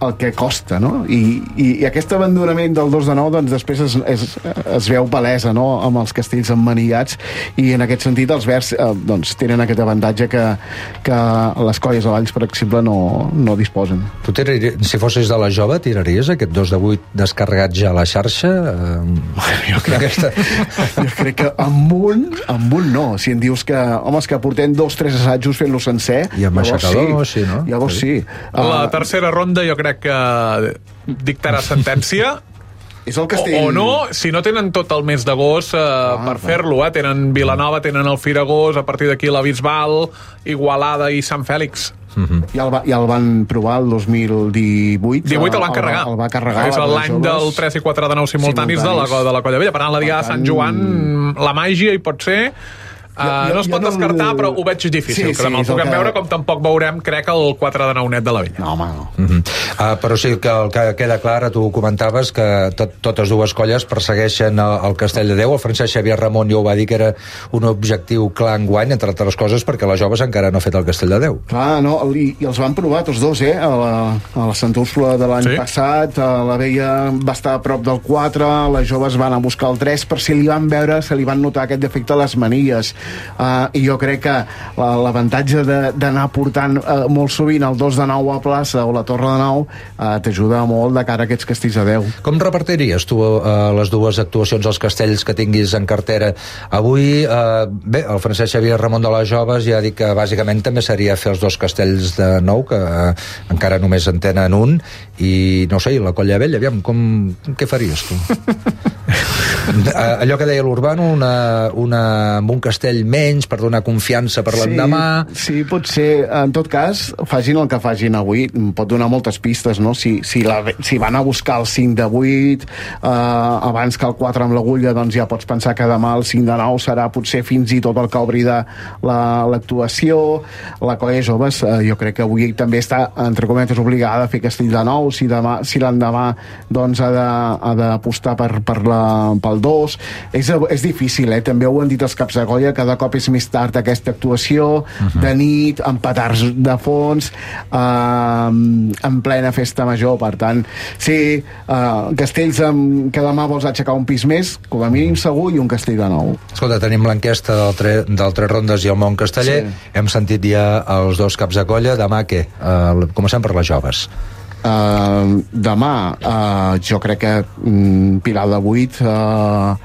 S8: el que costa, no? I, i, i aquest abandonament del dos de nou doncs després es, es, es veu palesa, no?, amb els castells emmanillats, i en aquest sentit els verds eh, doncs tenen aquest avantatge que, que les colles de Valls, per exemple, no, no disposen.
S6: Tu tiraries, si fossis de la jove, tiraries aquest dos de vuit descarregat ja a la xarxa? Eh,
S8: jo, crec, aquesta... jo crec que amb un, amb un no. Si em dius que, home, és que portem dos, tres assajos fent-lo sencer,
S6: i amb aixecador, sí, no?
S8: Llavors sí.
S7: La tercera ronda jo crec que dictarà sentència.
S8: És el castell...
S7: O, o no, si no tenen tot el mes d'agost eh, ah, per fer-lo, eh? Tenen Vilanova, tenen el Firagós, a partir d'aquí la Bisbal, Igualada i Sant Fèlix.
S8: Uh-huh. I, el va, I el van provar el dos mil divuit.
S7: divuit el van carregar.
S8: El, el va carregar.
S7: És l'any del tres i quatre de nou simultanis, simultanis. De, la, de la Colla Vella. Per tant, la Diada de Sant Joan, la màgia hi pot ser... Uh, no es pot descartar, però ho veig difícil, sí, que demà sí, el puguem que... veure, com tampoc veurem, crec, el quatre de nou net de la Vella.
S8: No, home, no.
S6: Uh-huh. uh, però sí que el que queda clar, tu comentaves que tot, totes dues colles persegueixen el, el Castell de Déu. El Francesc Xavier Ramon ja ho va dir que era un objectiu clar enguany, entre altres coses, perquè les joves encara no ha fet el Castell de Déu.
S8: Clar, no, i, i els van provar tots dos, eh? A la, a la Santa Úrsula de l'any sí. passat, a la Vella va estar a prop del quatre, les joves van a buscar el tres, per si li van veure, se li van notar aquest defecte a les manilles. Uh, i jo crec que l'avantatge d'anar portant uh, molt sovint el dos de nou a plaça o la Torre de Nou uh, t'ajuda molt de cara a aquests castells de Déu.
S6: Com repartiries tu uh, les dues actuacions als castells que tinguis en cartera avui? Uh, bé, el Francesc Xavier Ramon de les Joves ja ha dit que bàsicament també seria fer els dos castells de nou, que uh, encara només en tenen un, i no sé, i la Colla Vella, aviam, com, què faries tu? Allò que deia l'Urbano, una, una, amb un castell menys per donar confiança per l'endemà.
S8: Sí, sí, potser, en tot cas, facin el que facin avui, pot donar moltes pistes, no? Si, si, la, si van a buscar el cinc de vuit eh, abans que el quatre amb l'agulla, doncs ja pots pensar que demà el cinc de nou serà potser fins i tot el que obri de l'actuació. La Colla Joves, eh, jo crec que avui també està, entre cometes, obligada a fer castell de nou, si, demà, si l'endemà doncs ha d'apostar per, per la, pel dos. És, és difícil, eh? També ho han dit els caps de colla, cada cop és més tard aquesta actuació, uh-huh. de nit, amb petards de fons, eh, en plena festa major. Per tant, sí, eh, castells amb, que demà vols aixecar un pis més, com a mínim segur, i un castell de nou.
S6: Escolta, tenim l'enquesta del, tre, del Tres Rondes i el Mont Casteller. Sí. Hem sentit ja els dos caps de colla. Demà què? Uh, comencem per les joves.
S8: Uh, demà uh, jo crec que um, Pilar de vuit uh,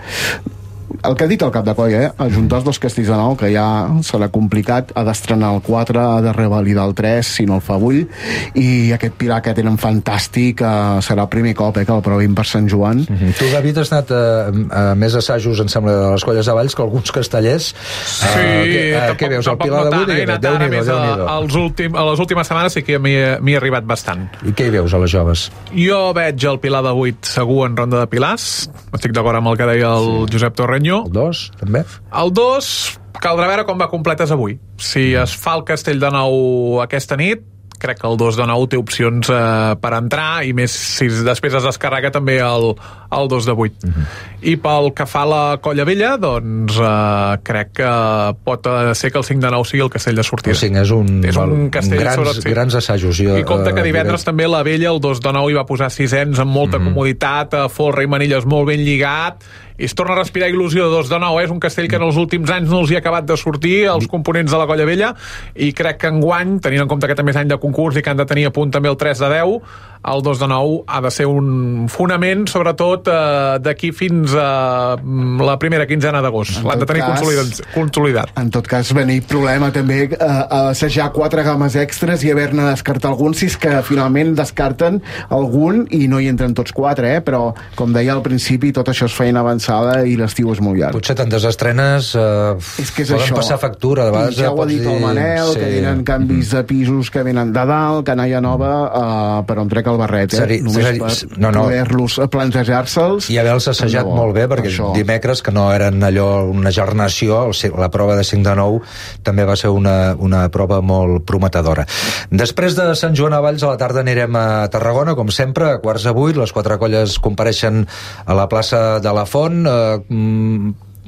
S8: el que ha dit el cap de colla, eh? Ajuntar els dos castells de nou, que ja serà complicat, ha d'estrenar el quatre, ha de revalidar el tres, si no el fa avui, i aquest Pilar que tenen fantàstic, eh, serà el primer cop eh, que el provin per Sant Joan.
S6: Mm-hmm. Tu, David, has anat a, a més assajos, em sembla, de les colles de Valls que alguns castellers.
S7: Sí, uh, què, uh, tampoc, què veus? El Pilar de vuit? Eh, Déu-n'hi-do, Déu-n'hi-do. Últim, a les últimes setmanes sí que m'hi he arribat bastant.
S6: I què hi veus a les joves?
S7: Jo veig el Pilar de vuit segur en ronda de Pilars, estic d'acord amb el que deia el sí. Josep Torreño.
S6: El dos, també?
S7: El dos, caldrà veure com va completes avui. Si es fa el castell de nou aquesta nit, crec que el dos de nou té opcions eh, per entrar, i més si després es descarrega també el, el dos de vuit. Uh-huh. I pel que fa a la Colla Vella, doncs eh, crec que pot ser que el cinc de nou sigui el castell de sortida.
S6: El cinc és un,
S7: és un castell
S6: grans,
S7: sobre... sí.
S6: grans assajos. Jo,
S7: I compte que divendres
S6: uh,
S7: també la Vella, el dos de nou, hi va posar sisens amb molta uh-huh. comoditat, a folre i manilles molt ben lligat, i es torna a respirar il·lusió de dos de nou, eh? És un castell que en els últims anys no els hi ha acabat de sortir els components de la Colla Vella, i crec que enguany, tenint en compte que també és any de concurs i que han de tenir a punt també el tres de deu, el dos de nou ha de ser un fonament, sobretot eh, d'aquí fins a la primera quinzena d'agost. L'han de tenir cas, consolidat, consolidat.
S8: En tot cas, venir problema també eh, a assajar quatre games extres i haver-ne de descartar algun, si és que finalment descarten algun i no hi entren tots quatre, eh? Però com deia al principi, tot això és feina avançada i l'estiu és molt llarg.
S6: Potser tantes estrenes eh, és que és poden això. Passar factura, de vegades.
S8: I ja ho ha dit el Manel, sí. que tenen canvis mm-hmm. de pisos que venen de dalt, canalla nova, eh, però em trec el barret, eh?
S6: Seri,
S8: només
S6: seri,
S8: per
S6: no, no.
S8: poder-los plantejar-se'ls.
S6: I haver-los assajat no, molt bé, perquè això. Dimecres, que no eren allò una gernació, la prova de cinc de nou també va ser una, una prova molt prometedora. Després de Sant Joan a Valls, a la tarda anirem a Tarragona, com sempre, a quarts de vuit, les quatre colles compareixen a la plaça de la Font. Eh,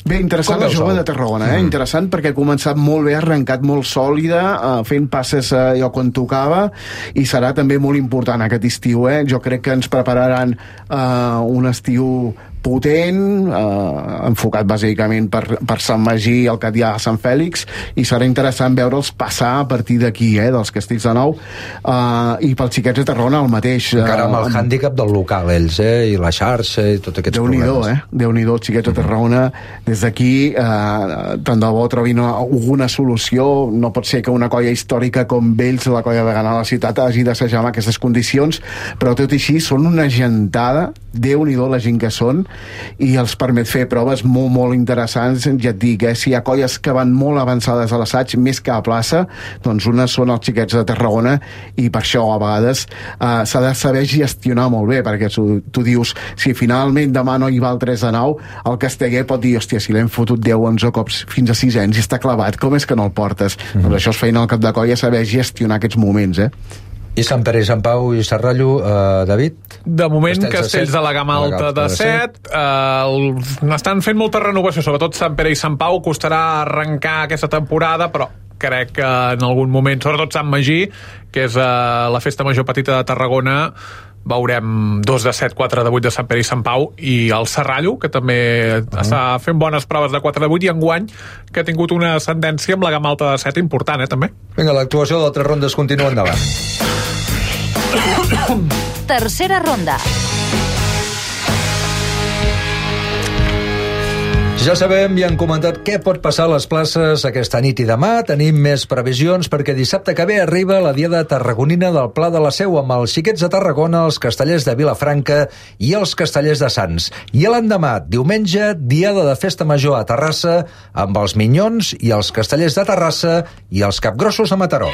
S8: Bé, interessant la jove de Tarragona, eh? Mm. Interessant perquè ha començat molt bé, ha arrencat molt sòlida, eh, fent passes eh, allò quan tocava, i serà també molt important aquest estiu, eh? Jo crec que ens prepararan eh, un estiu potent, eh, enfocat bàsicament per, per Sant Magí, el Catllà, Sant Fèlix, i serà interessant veure'ls passar a partir d'aquí, eh, dels Castells de Nou, eh, i pels xiquets de Tarragona el mateix.
S6: Encara amb el hàndicap del local, ells, eh, i la xarxa i tots aquests
S8: Déu-n'hi-do,
S6: problemes.
S8: eh? Déu-n'hi-do, els xiquets de Tarragona, des d'aquí, eh, tant de bo trobin alguna solució. No pot ser que una colla històrica com ells, la colla de Gana a la ciutat, hagi d'assajar amb aquestes condicions, però tot i així són una gentada, Déu-n'hi-do la gent que són, i els permet fer proves molt, molt interessants. Ja et dic, eh, si hi ha colles que van molt avançades a l'assaig, més que a plaça, doncs unes són els xiquets de Tarragona, i per això a vegades eh, s'ha de saber gestionar molt bé, perquè tu, tu dius, si finalment demà no hi va el tres de nou, el Casteller pot dir, hòstia, si l'hem fotut deu o onze cops fins a sis anys i està clavat, com és que no el portes? Mm. Doncs això és feina al cap de colla, saber gestionar aquests moments, eh?
S6: I Sant Pere i Sant Pau i Serrallo, eh, David?
S7: De moment, Castells, Castells de la Gamma Alta de set, eh, n'estan fent molta renovació, sobretot Sant Pere i Sant Pau. Costarà arrencar aquesta temporada, però crec que en algun moment, sobretot Sant Magí, que és eh, la festa major petita de Tarragona, veurem dos de set, quatre de vuit de Sant Pere i Sant Pau, i el Serrallo, que també uh-huh. està fent bones proves de quatre de vuit, i enguany que ha tingut una ascendència amb la Gamma Alta de set important, eh, també.
S6: Vinga, l'actuació de Tres Rondes continua endavant.
S2: Tercera ronda.
S6: Ja sabem i han comentat què pot passar a les places aquesta nit i demà. Tenim més previsions perquè dissabte que ve arriba la diada tarragonina del Pla de la Seu amb els xiquets de Tarragona, els castellers de Vilafranca i els castellers de Sants. I l'endemà, diumenge, diada de festa major a Terrassa amb els Minyons i els castellers de Terrassa i els Capgrossos de Mataró.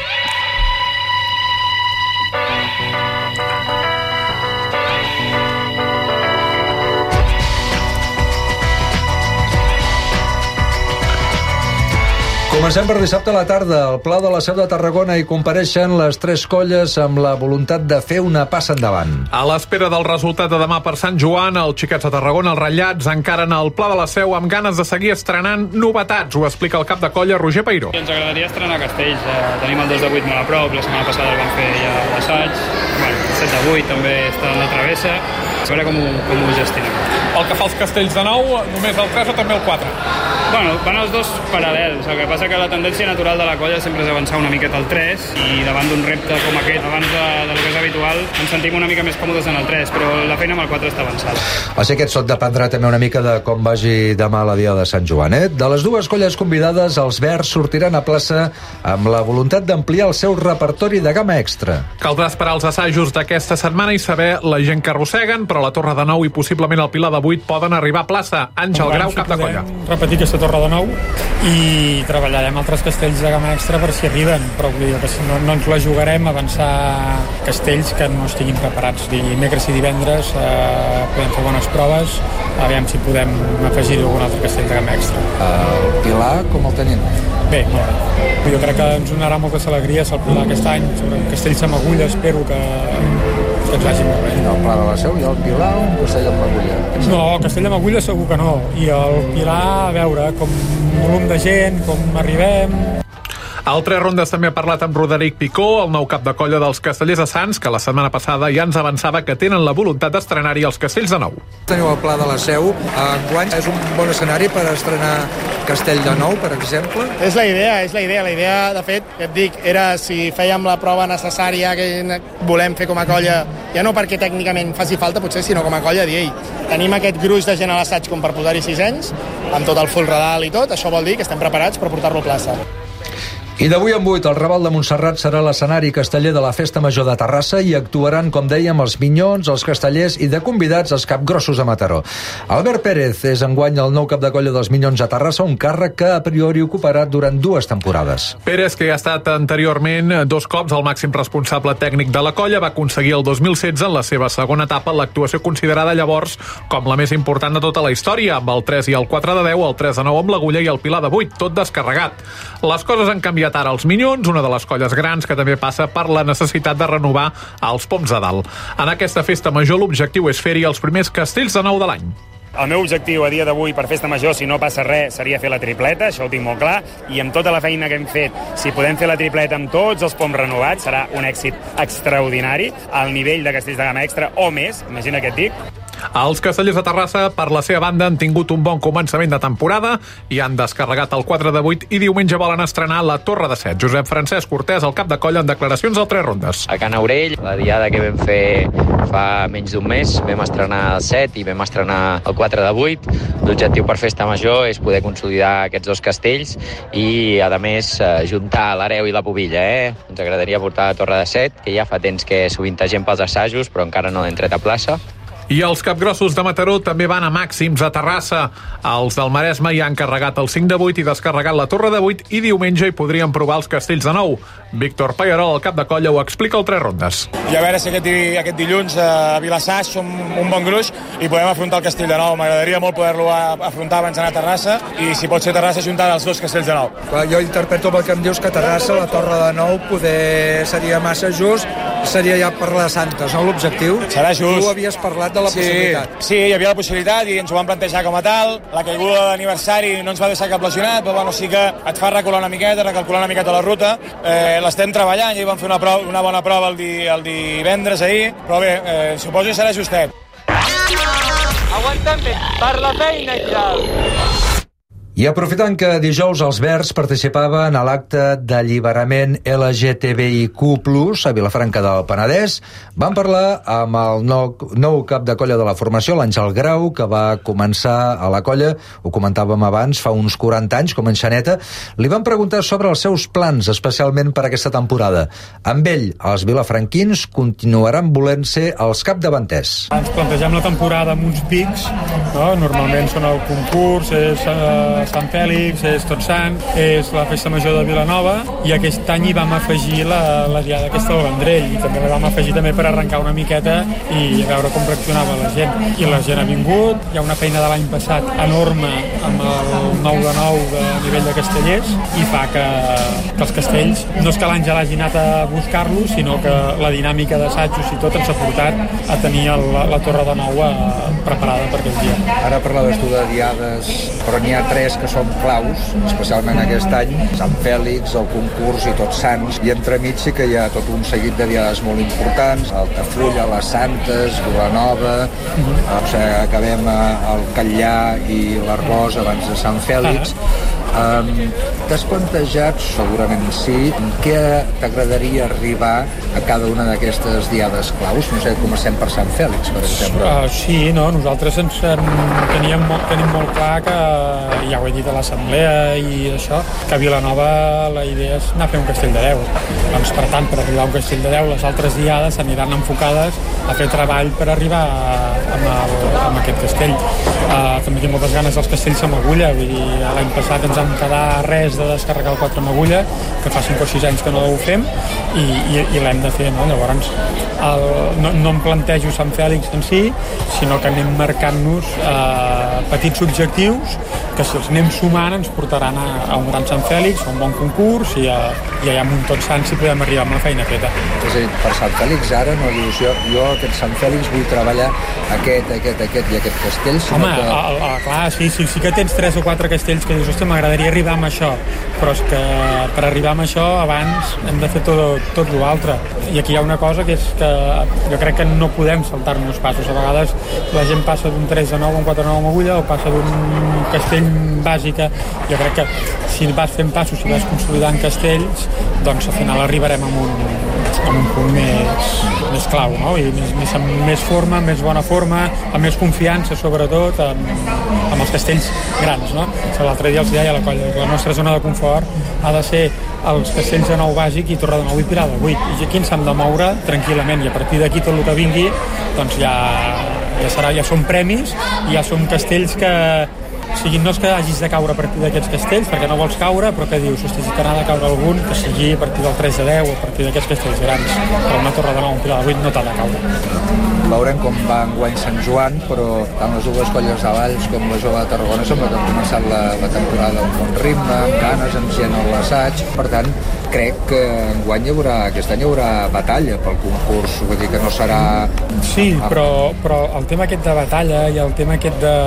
S6: Comencem per dissabte a la tarda. Al Pla de la Seu de Tarragona hi compareixen les tres colles amb la voluntat de fer una passa endavant.
S7: A l'espera del resultat de demà per Sant Joan, els xiquets de Tarragona, els ratllats, encaren al Pla de la Seu amb ganes de seguir estrenant novetats. Ho explica el cap de colla, Roger Peiró.
S18: Ens agradaria estrenar castells. Eh, tenim el dos de vuit molt a prop, la setmana passada el vam fer ja l'assaig. Bueno, el set de vuit també està en la travessa. A veure com ho, com ho gestionem.
S7: El que fa els castells de nou, només el tres o també el quatre?
S18: Bueno, van els dos paral·lels. El que passa que la tendència natural de la colla sempre és avançar una miqueta al tres, i davant d'un repte com aquest, abans de, del que és habitual, ens sentim una mica més còmodes en el tres, però la feina amb el quatre està avançada.
S6: Així que tot dependrà també una mica de com vagi demà la dia de Sant Joan, eh? De les dues colles convidades, els verds sortiran a plaça amb la voluntat d'ampliar el seu repertori de gamma extra.
S7: Caldrà esperar els assajos d'aquesta setmana i saber la gent que arrosseguen, però la Torre de Nou i possiblement el Pilar de vuit poden arribar a plaça. Àngel Grau, cap de colla.
S3: Repetir aquesta Torre de Nou i treballarem altres castells de gamma extra per si arriben, però vull dir que si no, no ens la jugarem a avançar castells que no estiguin preparats. Dimecres i divendres eh, podem fer bones proves, aviam si podem afegir algun altre castell de gamma extra.
S6: El Pilar, com el tenim?
S3: Bé, molt bé. Jo crec que ens donarà moltes alegries el Pilar aquest any, sobre castells amb agulla, espero que, que ens vagi molt bé.
S6: I el Pla de la Seu i el Pilar, un castell amb agulla?
S3: No, castell amb agulla segur que no. I el Pilar, a veure, com volum de gent, com arribem...
S7: Al Tres Rondes també ha parlat amb Roderic Picó, el nou cap de colla dels castellers de Sants, que la setmana passada ja ens avançava que tenen la voluntat d'estrenar-hi els castells de nou.
S10: Teniu el Pla de la Seu. Enguany és un bon escenari per estrenar Castell de Nou, per exemple?
S11: És la idea, és la idea. La idea, de fet, et dic, era si fèiem la prova necessària que volem fer com a colla, ja no perquè tècnicament faci falta, potser, sinó com a colla, dir, ei, tenim aquest gruix de gent a l'assaig com per posar-hi sis anys, amb tot el full radal i tot, això vol dir que estem preparats per portar-lo a plaça.
S6: I d'avui en vuit, el Raval de Montserrat serà l'escenari casteller de la Festa Major de Terrassa i actuaran, com dèiem, els Minyons, els castellers i de convidats els Capgrossos de Mataró. Albert Pérez és enguany el nou cap de colla dels Minyons a Terrassa, un càrrec que a priori ocuparà durant dues temporades.
S7: Pérez, que ja ha estat anteriorment dos cops el màxim responsable tècnic de la colla, va aconseguir el dos mil setze, en la seva segona etapa, l'actuació considerada llavors com la més important de tota la història, amb el tres i el quatre de deu, el tres de nou amb l'agulla i el Pilar de vuit, tot descarregat. Les coses han canviat ara als Minyons, una de les colles grans que també passa per la necessitat de renovar els poms de dalt. En aquesta festa major l'objectiu és fer-hi els primers castells de nou de l'any.
S9: El meu objectiu a dia d'avui per Festa Major, si no passa res, seria fer la tripleta, això ho tinc molt clar, i amb tota la feina que hem fet, si podem fer la tripleta amb tots els poms renovats, serà un èxit extraordinari, al nivell de Castells de Gamma Extra o més, imagina què et dic.
S7: Els castellers de Terrassa, per la seva banda, han tingut un bon començament de temporada i han descarregat el quatre de vuit i diumenge volen estrenar la Torre de set. Josep Francesc Cortés, el cap de colla, en declaracions al Tres Rondes.
S21: A Can Aurell, la diada que vam fer fa menys d'un mes, vam estrenar el set i vam estrenar el quatre de vuit. L'objectiu per Festa Major és poder consolidar aquests dos castells i, a més, juntar l'Hereu i la Pubilla. Eh? Ens agradaria portar la Torre de set, que ja fa temps que sovintegem pels assajos, però encara no l'hem tret a plaça.
S7: I els capgrossos de Mataró també van a màxims a Terrassa. Els del Maresme hi han carregat el cinc de vuit i descarregat la Torre de vuit i diumenge hi podrien provar els castells de nou. Víctor Pallarol, el cap de colla, ho explica al Tres Rondes.
S9: I a veure si aquest, aquest dilluns a Vilassar som un bon gruix i podem afrontar el castell de nou. M'agradaria molt poder-lo afrontar abans d'anar a Terrassa i si pot ser Terrassa juntar els dos castells de nou.
S10: Clar, jo interpreto pel que em dius que Terrassa, la Torre de nou, poder seria massa just, seria ja per les Santes, no l'objectiu?
S9: Serà just.
S10: Tu havies parlat de la
S9: sí,
S10: possibilitat.
S9: Sí, hi havia la possibilitat i ens ho vam plantejar com a tal. La caiguda d'aniversari no ens va deixar cap lesionat, però bueno, sí que et fa recular una miqueta, recalcular una miqueta la ruta. Eh, l'estem treballant, ja hi vam fer una, prova, una bona prova el, di, el divendres ahir, però bé, eh, suposo que serà justet.
S1: Aguanta'm bé, per la feina i tal.
S6: I aprofitant que dijous els Verds participaven a l'acte d'alliberament L G T B I Q plus, a Vilafranca del Penedès, van parlar amb el nou, nou cap de colla de la formació, l'Àngel Grau, que va començar a la colla, ho comentàvem abans, fa uns quaranta anys, com en Xaneta. Li van preguntar sobre els seus plans, especialment per aquesta temporada. Amb ell, els vilafranquins continuaran volent ser els capdavanters.
S3: Ens plantegem la temporada amb uns pics, no? Normalment són el concurs, és eh, Sant Fèlix, és Tots Sants, és la Festa Major de Vilanova, i aquest any hi vam afegir la, la diada aquesta del Vendrell, i també la vam afegir també per arrencar una miqueta i a veure com reaccionava la gent. I la gent ha vingut, hi ha una feina de l'any passat enorme amb el nou de nou de nivell de castellers, i fa que, que els castells, no és que l'Àngel hagi anat a buscar-los, sinó que la dinàmica d'assajos i tot ens ha portat a tenir el, la Torre de Nou a, preparada per aquest dia.
S4: Ara parlaves tu de diades, però n'hi ha tres que són claus, especialment aquest any, Sant Fèlix, el concurs i Tots Sants, i entremig sí que hi ha tot un seguit de diades molt importants, Altafulla, les Santes, Vilanova, uh-huh. o sigui, acabem al Catllà i l'Arbós abans de Sant Fèlix. Uh-huh. Um, T'has plantejat, segurament sí, en què t'agradaria arribar a cada una d'aquestes diades claus? No sé, comencem per Sant Fèlix, per exemple.
S3: Uh, sí, no, nosaltres ens teníem molt, tenim molt clar que, ja ho he dit a l'assemblea i això, que a Vilanova la idea és anar a fer un castell de deu. Doncs, per tant, per arribar a un castell de deu, les altres diades aniran enfocades a fer treball per arribar amb, el, amb aquest castell. Uh, també tinc moltes ganes dels castells amb agulla, vull dir, l'any passat ens vam quedar res de descarregar el quatre amb agulla, que fa cinc o sis anys que no ho fem, i, i, i l'hem de fer, no? Llavors, el, no, no em plantejo Sant Fèlix en si, sinó que anem marcant-nos uh, petits objectius que si els anem sumant ens portaran a, a un gran Sant Fèlix, a un bon concurs, i, a, i allà amb un Tots Sants si podem arribar amb la feina feta.
S4: És a dir, per Sant Fèlix ara no dius jo, jo aquest Sant Fèlix vull treballar aquest, aquest, aquest i aquest castell, sinó
S3: Home,
S4: que...
S3: a, a, clar, sí, sí, sí que tens tres o quatre castells que dius, hòstia, m'agradaria arribar amb això, però és que per arribar amb això abans hem de fer tot, tot l'altre. I aquí hi ha una cosa que és que jo crec que no podem saltar-nos passos. A vegades la gent passa d'un tres de nou a un quatre de nou amb agulla o passa d'un castell bàsica. Jo crec que si vas fent passos, si vas consolidant castells, doncs al final arribarem a un, a un punt més, més clau, no? I més, més, amb més forma, amb més bona forma, amb més confiança, sobretot, amb, amb els castells grans, no? L'altre dia els deia a la colla, la nostra zona de confort ha de ser els castells de nou bàsic i Torre de Nou i Pilar de vuit. I aquí ens hem de moure tranquil·lament, i a partir d'aquí tot el que vingui, doncs ja, ja, serà, ja són premis i ja són castells que O sigui, no és que hagis de caure a partir d'aquests castells, perquè no vols caure, però que dius, hosti, si t'ha de caure algun, que sigui a partir del tres a deu, a partir d'aquests castells grans. Però una Torre de Nou, un Pilar de vuit, no t'ha de caure.
S4: Veurem com va enguany Sant Joan, però tant les dues colles de Valls com la Jove de Tarragona sembla que han començat la, la temporada amb bon ritme, amb ganes, amb gent a l'assaig. Per tant, crec que enguany hi haurà, aquest any hi haurà batalla pel concurs, vull dir que no serà...
S3: Sí, però, però el tema aquest de batalla i el tema aquest de...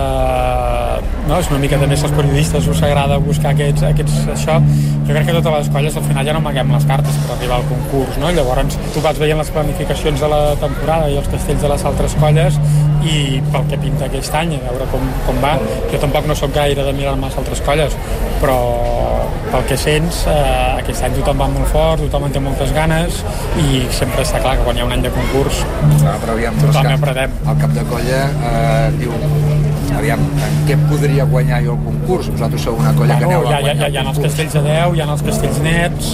S3: No, és una mica també als periodistes us agrada buscar aquests, aquests això. Jo crec que totes les colles al final ja no amaguem les cartes per arribar al concurs, no? Llavors tu vas veient les planificacions de la temporada i els castells de les altres colles i pel que pinta aquest any, a veure com, com va. Jo tampoc no sóc gaire de mirar massa altres colles, però pel que sents, eh, aquest any tothom va molt fort, tothom en té moltes ganes i sempre està clar que quan hi ha un any de concurs
S4: ah, però aviam,
S3: tothom hi apretem.
S4: El cap de colla eh, diu aviam, en què podria guanyar jo el concurs? Vosaltres sou una colla bueno, que aneu a guanyar
S3: hi ha, hi ha els castells de deu, hi ha els castells nets,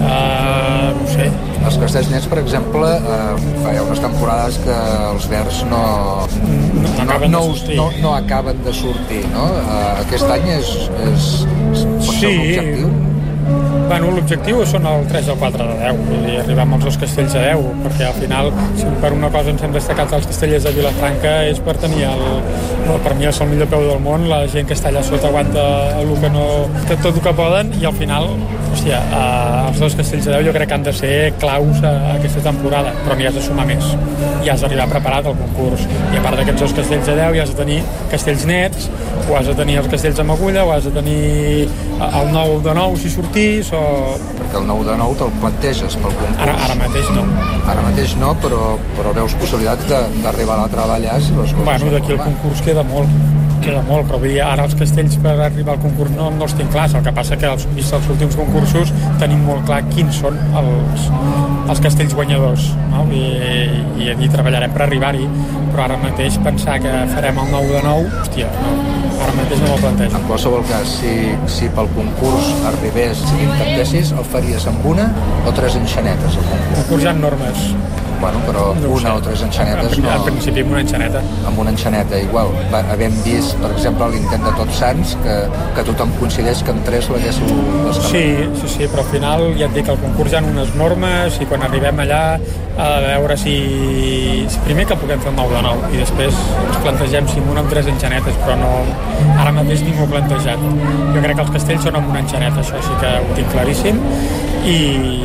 S3: eh, no sé.
S4: Els castells nets, per exemple, eh, fa ja unes temporades que els verds no, no, no, no, no, no, no acaben de sortir, no? Eh, aquest any és, és, és pot ser un objectiu?
S3: Bueno, l'objectiu són el tres o el quatre de deu, vull dir, arribar amb els dos castells a deu, perquè al final, si per una cosa ens hem destacat els castellers de Vilafranca és per tenir el, per mi és el millor peu del món, la gent que està allà sota aguanta el que no, que tot el que poden, i al final, hòstia, eh, els dos castells a deu jo crec que han de ser claus a, a aquesta temporada, però n'hi has de sumar més, i has d'arribar preparat al concurs, i a part d'aquests dos castells a deu hi has de tenir castells nets, o has de tenir els castells amb agulla, o has de tenir el nou de nou si sortís, o...
S4: Perquè el nou de nou te'l planteges pel concurs.
S3: Ara, ara mateix no.
S4: Ara mateix no, però, però veus possibilitats d'arribar a la treballa si les coses...
S3: Bueno, d'aquí el concurs queda molt, queda molt, però vull dir, ara els castells per arribar al concurs no, no els tinc clars, el que passa que els, vist els últims concursos tenim molt clar quins són els, els castells guanyadors, no? I, i, i treballarem per arribar-hi, però ara mateix pensar que farem el nou de nou, hòstia, no, ara mateix no m'ho plantejo.
S4: En qualsevol cas, si, si pel concurs arribés, si l'intentessis, el faries amb una o tres enxanetes? El concurs,
S3: el concurs hi ha normes.
S4: Bueno, però no una o tres enxanetes
S3: no...
S4: Al
S3: principi amb una enxaneta.
S4: Amb una enxaneta, igual. Va, havent vist, per exemple, l'intent de Tots Sants, que, que tothom coincideix que amb tres l'haguéssiu descartat.
S3: Sí, sí, sí, però al final ja et dic que el concurs hi ha unes normes i quan arribem allà a veure si, si primer que puguem fer el nou de nou i després ens plantegem si amb una amb tres enxanetes, però no, ara mateix ni m'ho he plantejat. Jo crec que els castells són amb una enxaneta, això sí que ho tinc claríssim, i,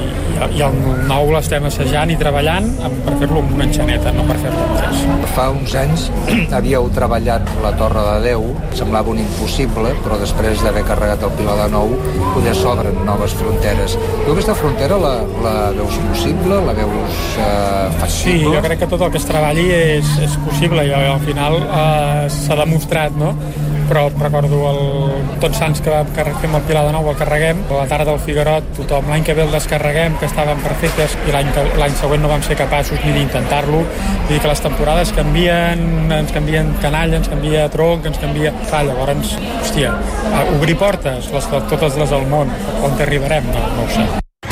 S3: i el nou l'estem assajant i treballant per fer-lo amb una enxaneta, no per fer-lo amb tres.
S4: Fa uns anys havíeu treballat la Torre de Déu, semblava un impossible, però després d'haver carregat el Pilar de Nou, poder s'obren noves fronteres. Tu aquesta frontera la, la veus possible? La veus eh, factible?
S3: Sí, jo crec que tot el que es treballi és, és possible i al final eh, s'ha demostrat, no? Però recordo el Tots Sants que vam fer el Pilar de Nou, el carreguem, a la tarda del Figuerot, tothom, l'any que ve el descarreguem, que estaven perfectes, i l'any l'any següent no vam ser capaços ni d'intentar-lo. Vull dir que les temporades canvien, ens canvien canalla, ens canvia tronc, ens canvia... Clar, llavors, hòstia, obrir portes, les, totes les del món, on arribarem? No, no ho sé.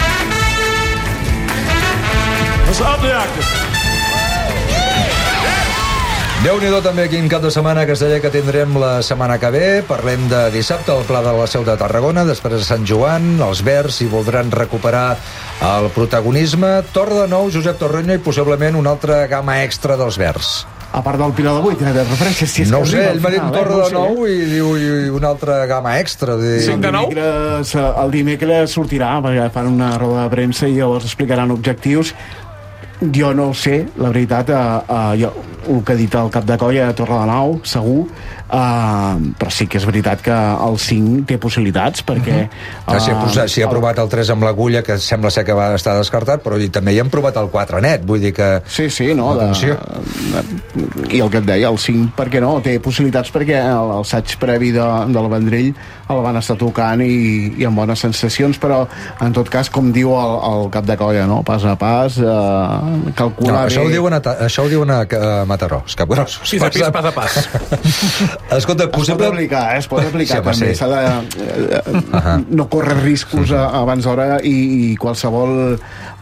S6: Déu-n'hi-do també quin cap de setmana casteller que tindrem la setmana que ve. Parlem de dissabte al Pla de la Seu de Tarragona, després de Sant Joan, els verds si voldran recuperar el protagonisme. Torre de Nou, Josep Torreño, i possiblement una altra gamma extra dels verds.
S8: A part del Pilar de vuit, eh, de referències, si és
S6: no
S8: que
S6: sé, ell m'ha dit
S8: final,
S6: Torre
S8: eh? no
S6: de Nou i diu i una altra gamma extra. De...
S8: cinc de nou? El dimecres sortirà, perquè fan una roda de premsa i llavors explicaran objectius. Jo no ho sé, la veritat, uh, uh, jo, el que ha dit el cap de colla de Torre de Nou, segur, uh, però sí que és veritat que el cinc té possibilitats, perquè...
S6: Uh -huh. uh, si, ha posat, si ha provat el tres amb l'agulla, que sembla ser que va estar descartat, però també hi han provat el quatre net, vull dir que...
S8: Sí, sí, no? De, de, I el que et deia, el cinc, per què no? Té possibilitats perquè l'assaig previ de, de la Vendrell el van estar tocant i, i amb bones sensacions, però en tot cas, com diu el, el cap de colla, no? Pas a pas, uh, calcular...
S6: No, això, ho diuen a, això ho diuen a, a Mataró, els capgrossos.
S7: Pis a pis, pas a pas.
S6: Escolta, possible...
S8: Es pot aplicar, eh? Es pot aplicar,
S6: sí,
S8: també.
S6: Sí.
S8: S'ha de eh, uh -huh. no córrer riscos uh -huh. abans d'hora i, i qualsevol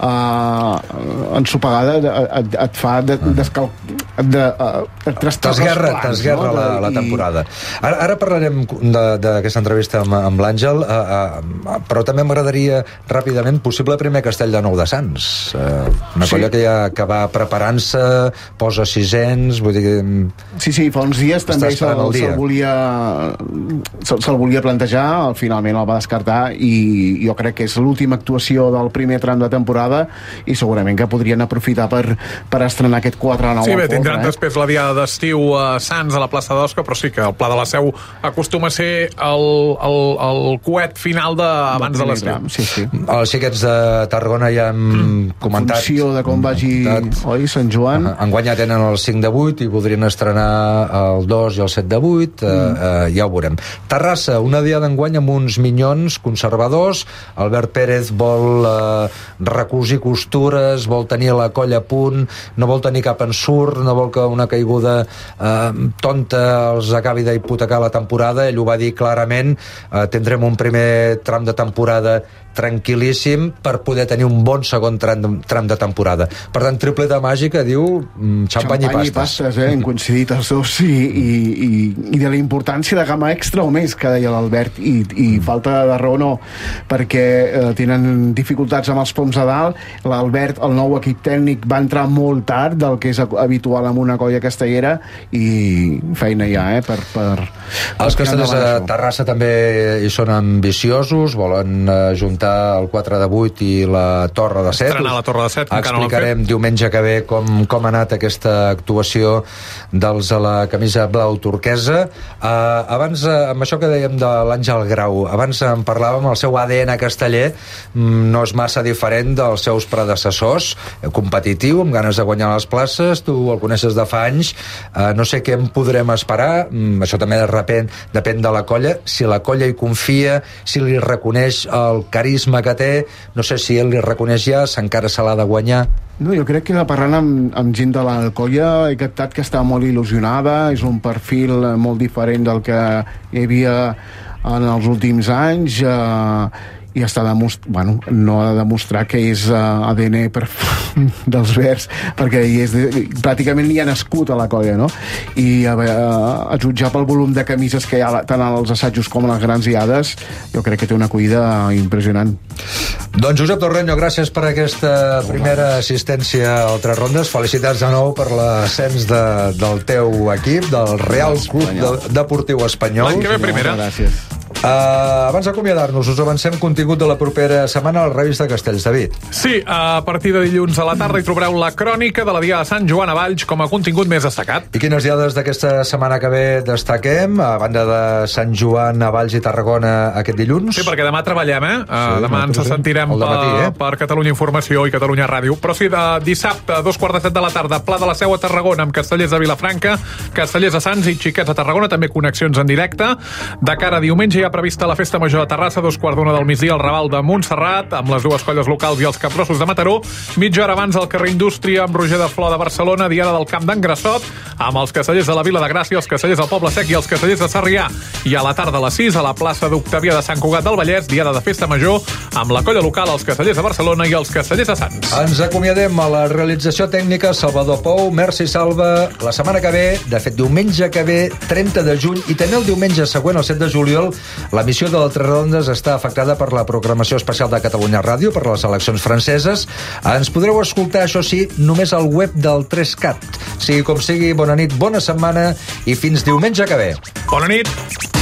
S8: uh, ensopegada et, et fa de, uh -huh. descal... de, uh,
S6: t'esguerra, t'esguerra no? la, la temporada. Ara, ara parlarem d'aquesta entrevista amb, amb l'Àngel, uh, uh, però també m'agradaria ràpidament, possible primer Castell de Nou de Sants, uh, una
S8: sí.
S6: colla que ja que va preparant-se, posa sisens, vull dir...
S8: Sí, sí, fa uns dies també se'l se volia se'l se volia plantejar, finalment el va descartar i jo crec que és l'última actuació del primer tram de temporada i segurament que podrien aprofitar per, per estrenar aquest quatre a nou.
S7: Sí, bé, tindran eh? després la diada d'estiu a Sants, a la plaça d'Osca, però sí que el Pla de la Seu acostuma a ser el, el, el coet final de, abans de l'estiu.
S8: Sí, sí.
S6: Els xiquets de Tarragona ja hem mm. comentat.
S8: Funció de com vagi, oi, Sant Joan.
S6: Uh, enguany ja tenen el cinc de vuit i voldrien estrenar el dos i el set de vuit, uh, uh, ja ho veurem. Terrassa, una diada d'enguany amb uns minyons conservadors. Albert Pérez vol uh, recosir costures, vol tenir la colla a punt, no vol tenir cap ensurt, no vol que una caiguda uh, tonta els acabi d'hipotecar la temporada. Ell ho va dir clarament, uh, tindrem un primer tram de temporada tranquil·líssim per poder tenir un bon segon tram, tram de temporada. Per tant, tripleta màgica, diu mm, xampany, xampany i pastes.
S8: i pastes, eh? Han coincidit els dos i, i, i, i de la importància de gamma extra o més, que deia l'Albert, i, i falta de raó no, perquè eh, tenen dificultats amb els poms a dalt. L'Albert, el nou equip tècnic, va entrar molt tard del que és habitual en una colla castellera i feina ja, eh? Per, per,
S6: els castellers de Terrassa també hi són ambiciosos, volen eh, juntar el quatre de vuit i la Torre de set.
S7: Estrenar la Torre de set, que encara no l'han fet.
S6: Explicarem diumenge que ve com, com ha anat aquesta actuació dels a la camisa blau turquesa. Uh, abans, uh, amb això que dèiem de l'Àngel Grau, abans en parlàvem, el seu A D N casteller mm, no és massa diferent dels seus predecessors, competitiu, amb ganes de guanyar les places, tu el coneixes de fa anys, uh, no sé què en podrem esperar, mm, això també de repent depèn de la colla, si la colla hi confia, si li reconeix el carisma que té, no sé si ell li reconeix ja, si encara se l'ha de guanyar.
S8: No, jo crec que parlant amb, amb gent de la colla he captat que està molt il·lusionada, és un perfil molt diferent del que hi havia en els últims anys, eh, i està demostrat, bueno, no ha de demostrar que és uh, A D N per, dels Verds, perquè hi és de, pràcticament hi ha nascut a la colla, no? I a, a, a jutjar pel volum de camises que hi ha tant als assajos com a les grans diades, jo crec que té una acollida impressionant.
S6: Doncs Josep Torreño, gràcies per aquesta primera assistència al Tres Rondes. Felicitats de nou per l'ascens de, del teu equip, del Real Club de, Deportiu Espanyol.
S7: L'any que ve primera.
S8: Gràcies.
S6: Uh, abans d'acomiadar-nos, us avancem contingut de la propera setmana a la revista Castells. David.
S7: Sí, a partir de dilluns a la tarda hi trobareu la crònica de la Diada de Sant Joan a Valls com a contingut més destacat.
S6: I quines diades d'aquesta setmana que ve destaquem, a banda de Sant Joan a Valls i Tarragona aquest dilluns?
S7: Sí, perquè demà treballem, eh?
S6: Sí,
S7: uh, demà ens sentirem
S6: per, matí, eh?
S7: per Catalunya Informació i Catalunya Ràdio. Però sí, de dissabte, a dos quarts de set de la tarda, Pla de la Seu a Tarragona, amb Castellers de Vilafranca, Castellers a Sants i Xiquets a Tarragona, també connexions en directe. De cara a diumenge hi ha prevista la Festa Major a Terrassa, dos quarts d'una del migdia al Raval de Montserrat, amb les dues colles locals i els capgrossos de Mataró. Mitja hora abans al carrer Indústria amb Roger de Flor de Barcelona, diada del Camp d'en Grassot, amb els castellers de la Vila de Gràcia, els castellers del Poble Sec i els castellers de Sarrià. I a la tarda a les sis, a la plaça d'Octavià de Sant Cugat del Vallès, diada de Festa Major, amb la colla local, els castellers de Barcelona i els castellers de Sants.
S6: Ens acomiadem a la realització tècnica Salvador Pou, Merci Salva. La setmana que ve, de fet diumenge que ve, trenta de juny, i també el diumenge següent, el set de juliol, l'emissió del Tres Rondes està afectada per la programació especial de Catalunya Ràdio per les eleccions franceses. Ens podreu escoltar, això sí, només al web del tres cat. Sigui com sigui, bona nit, bona setmana i fins diumenge que ve.
S7: Bona nit.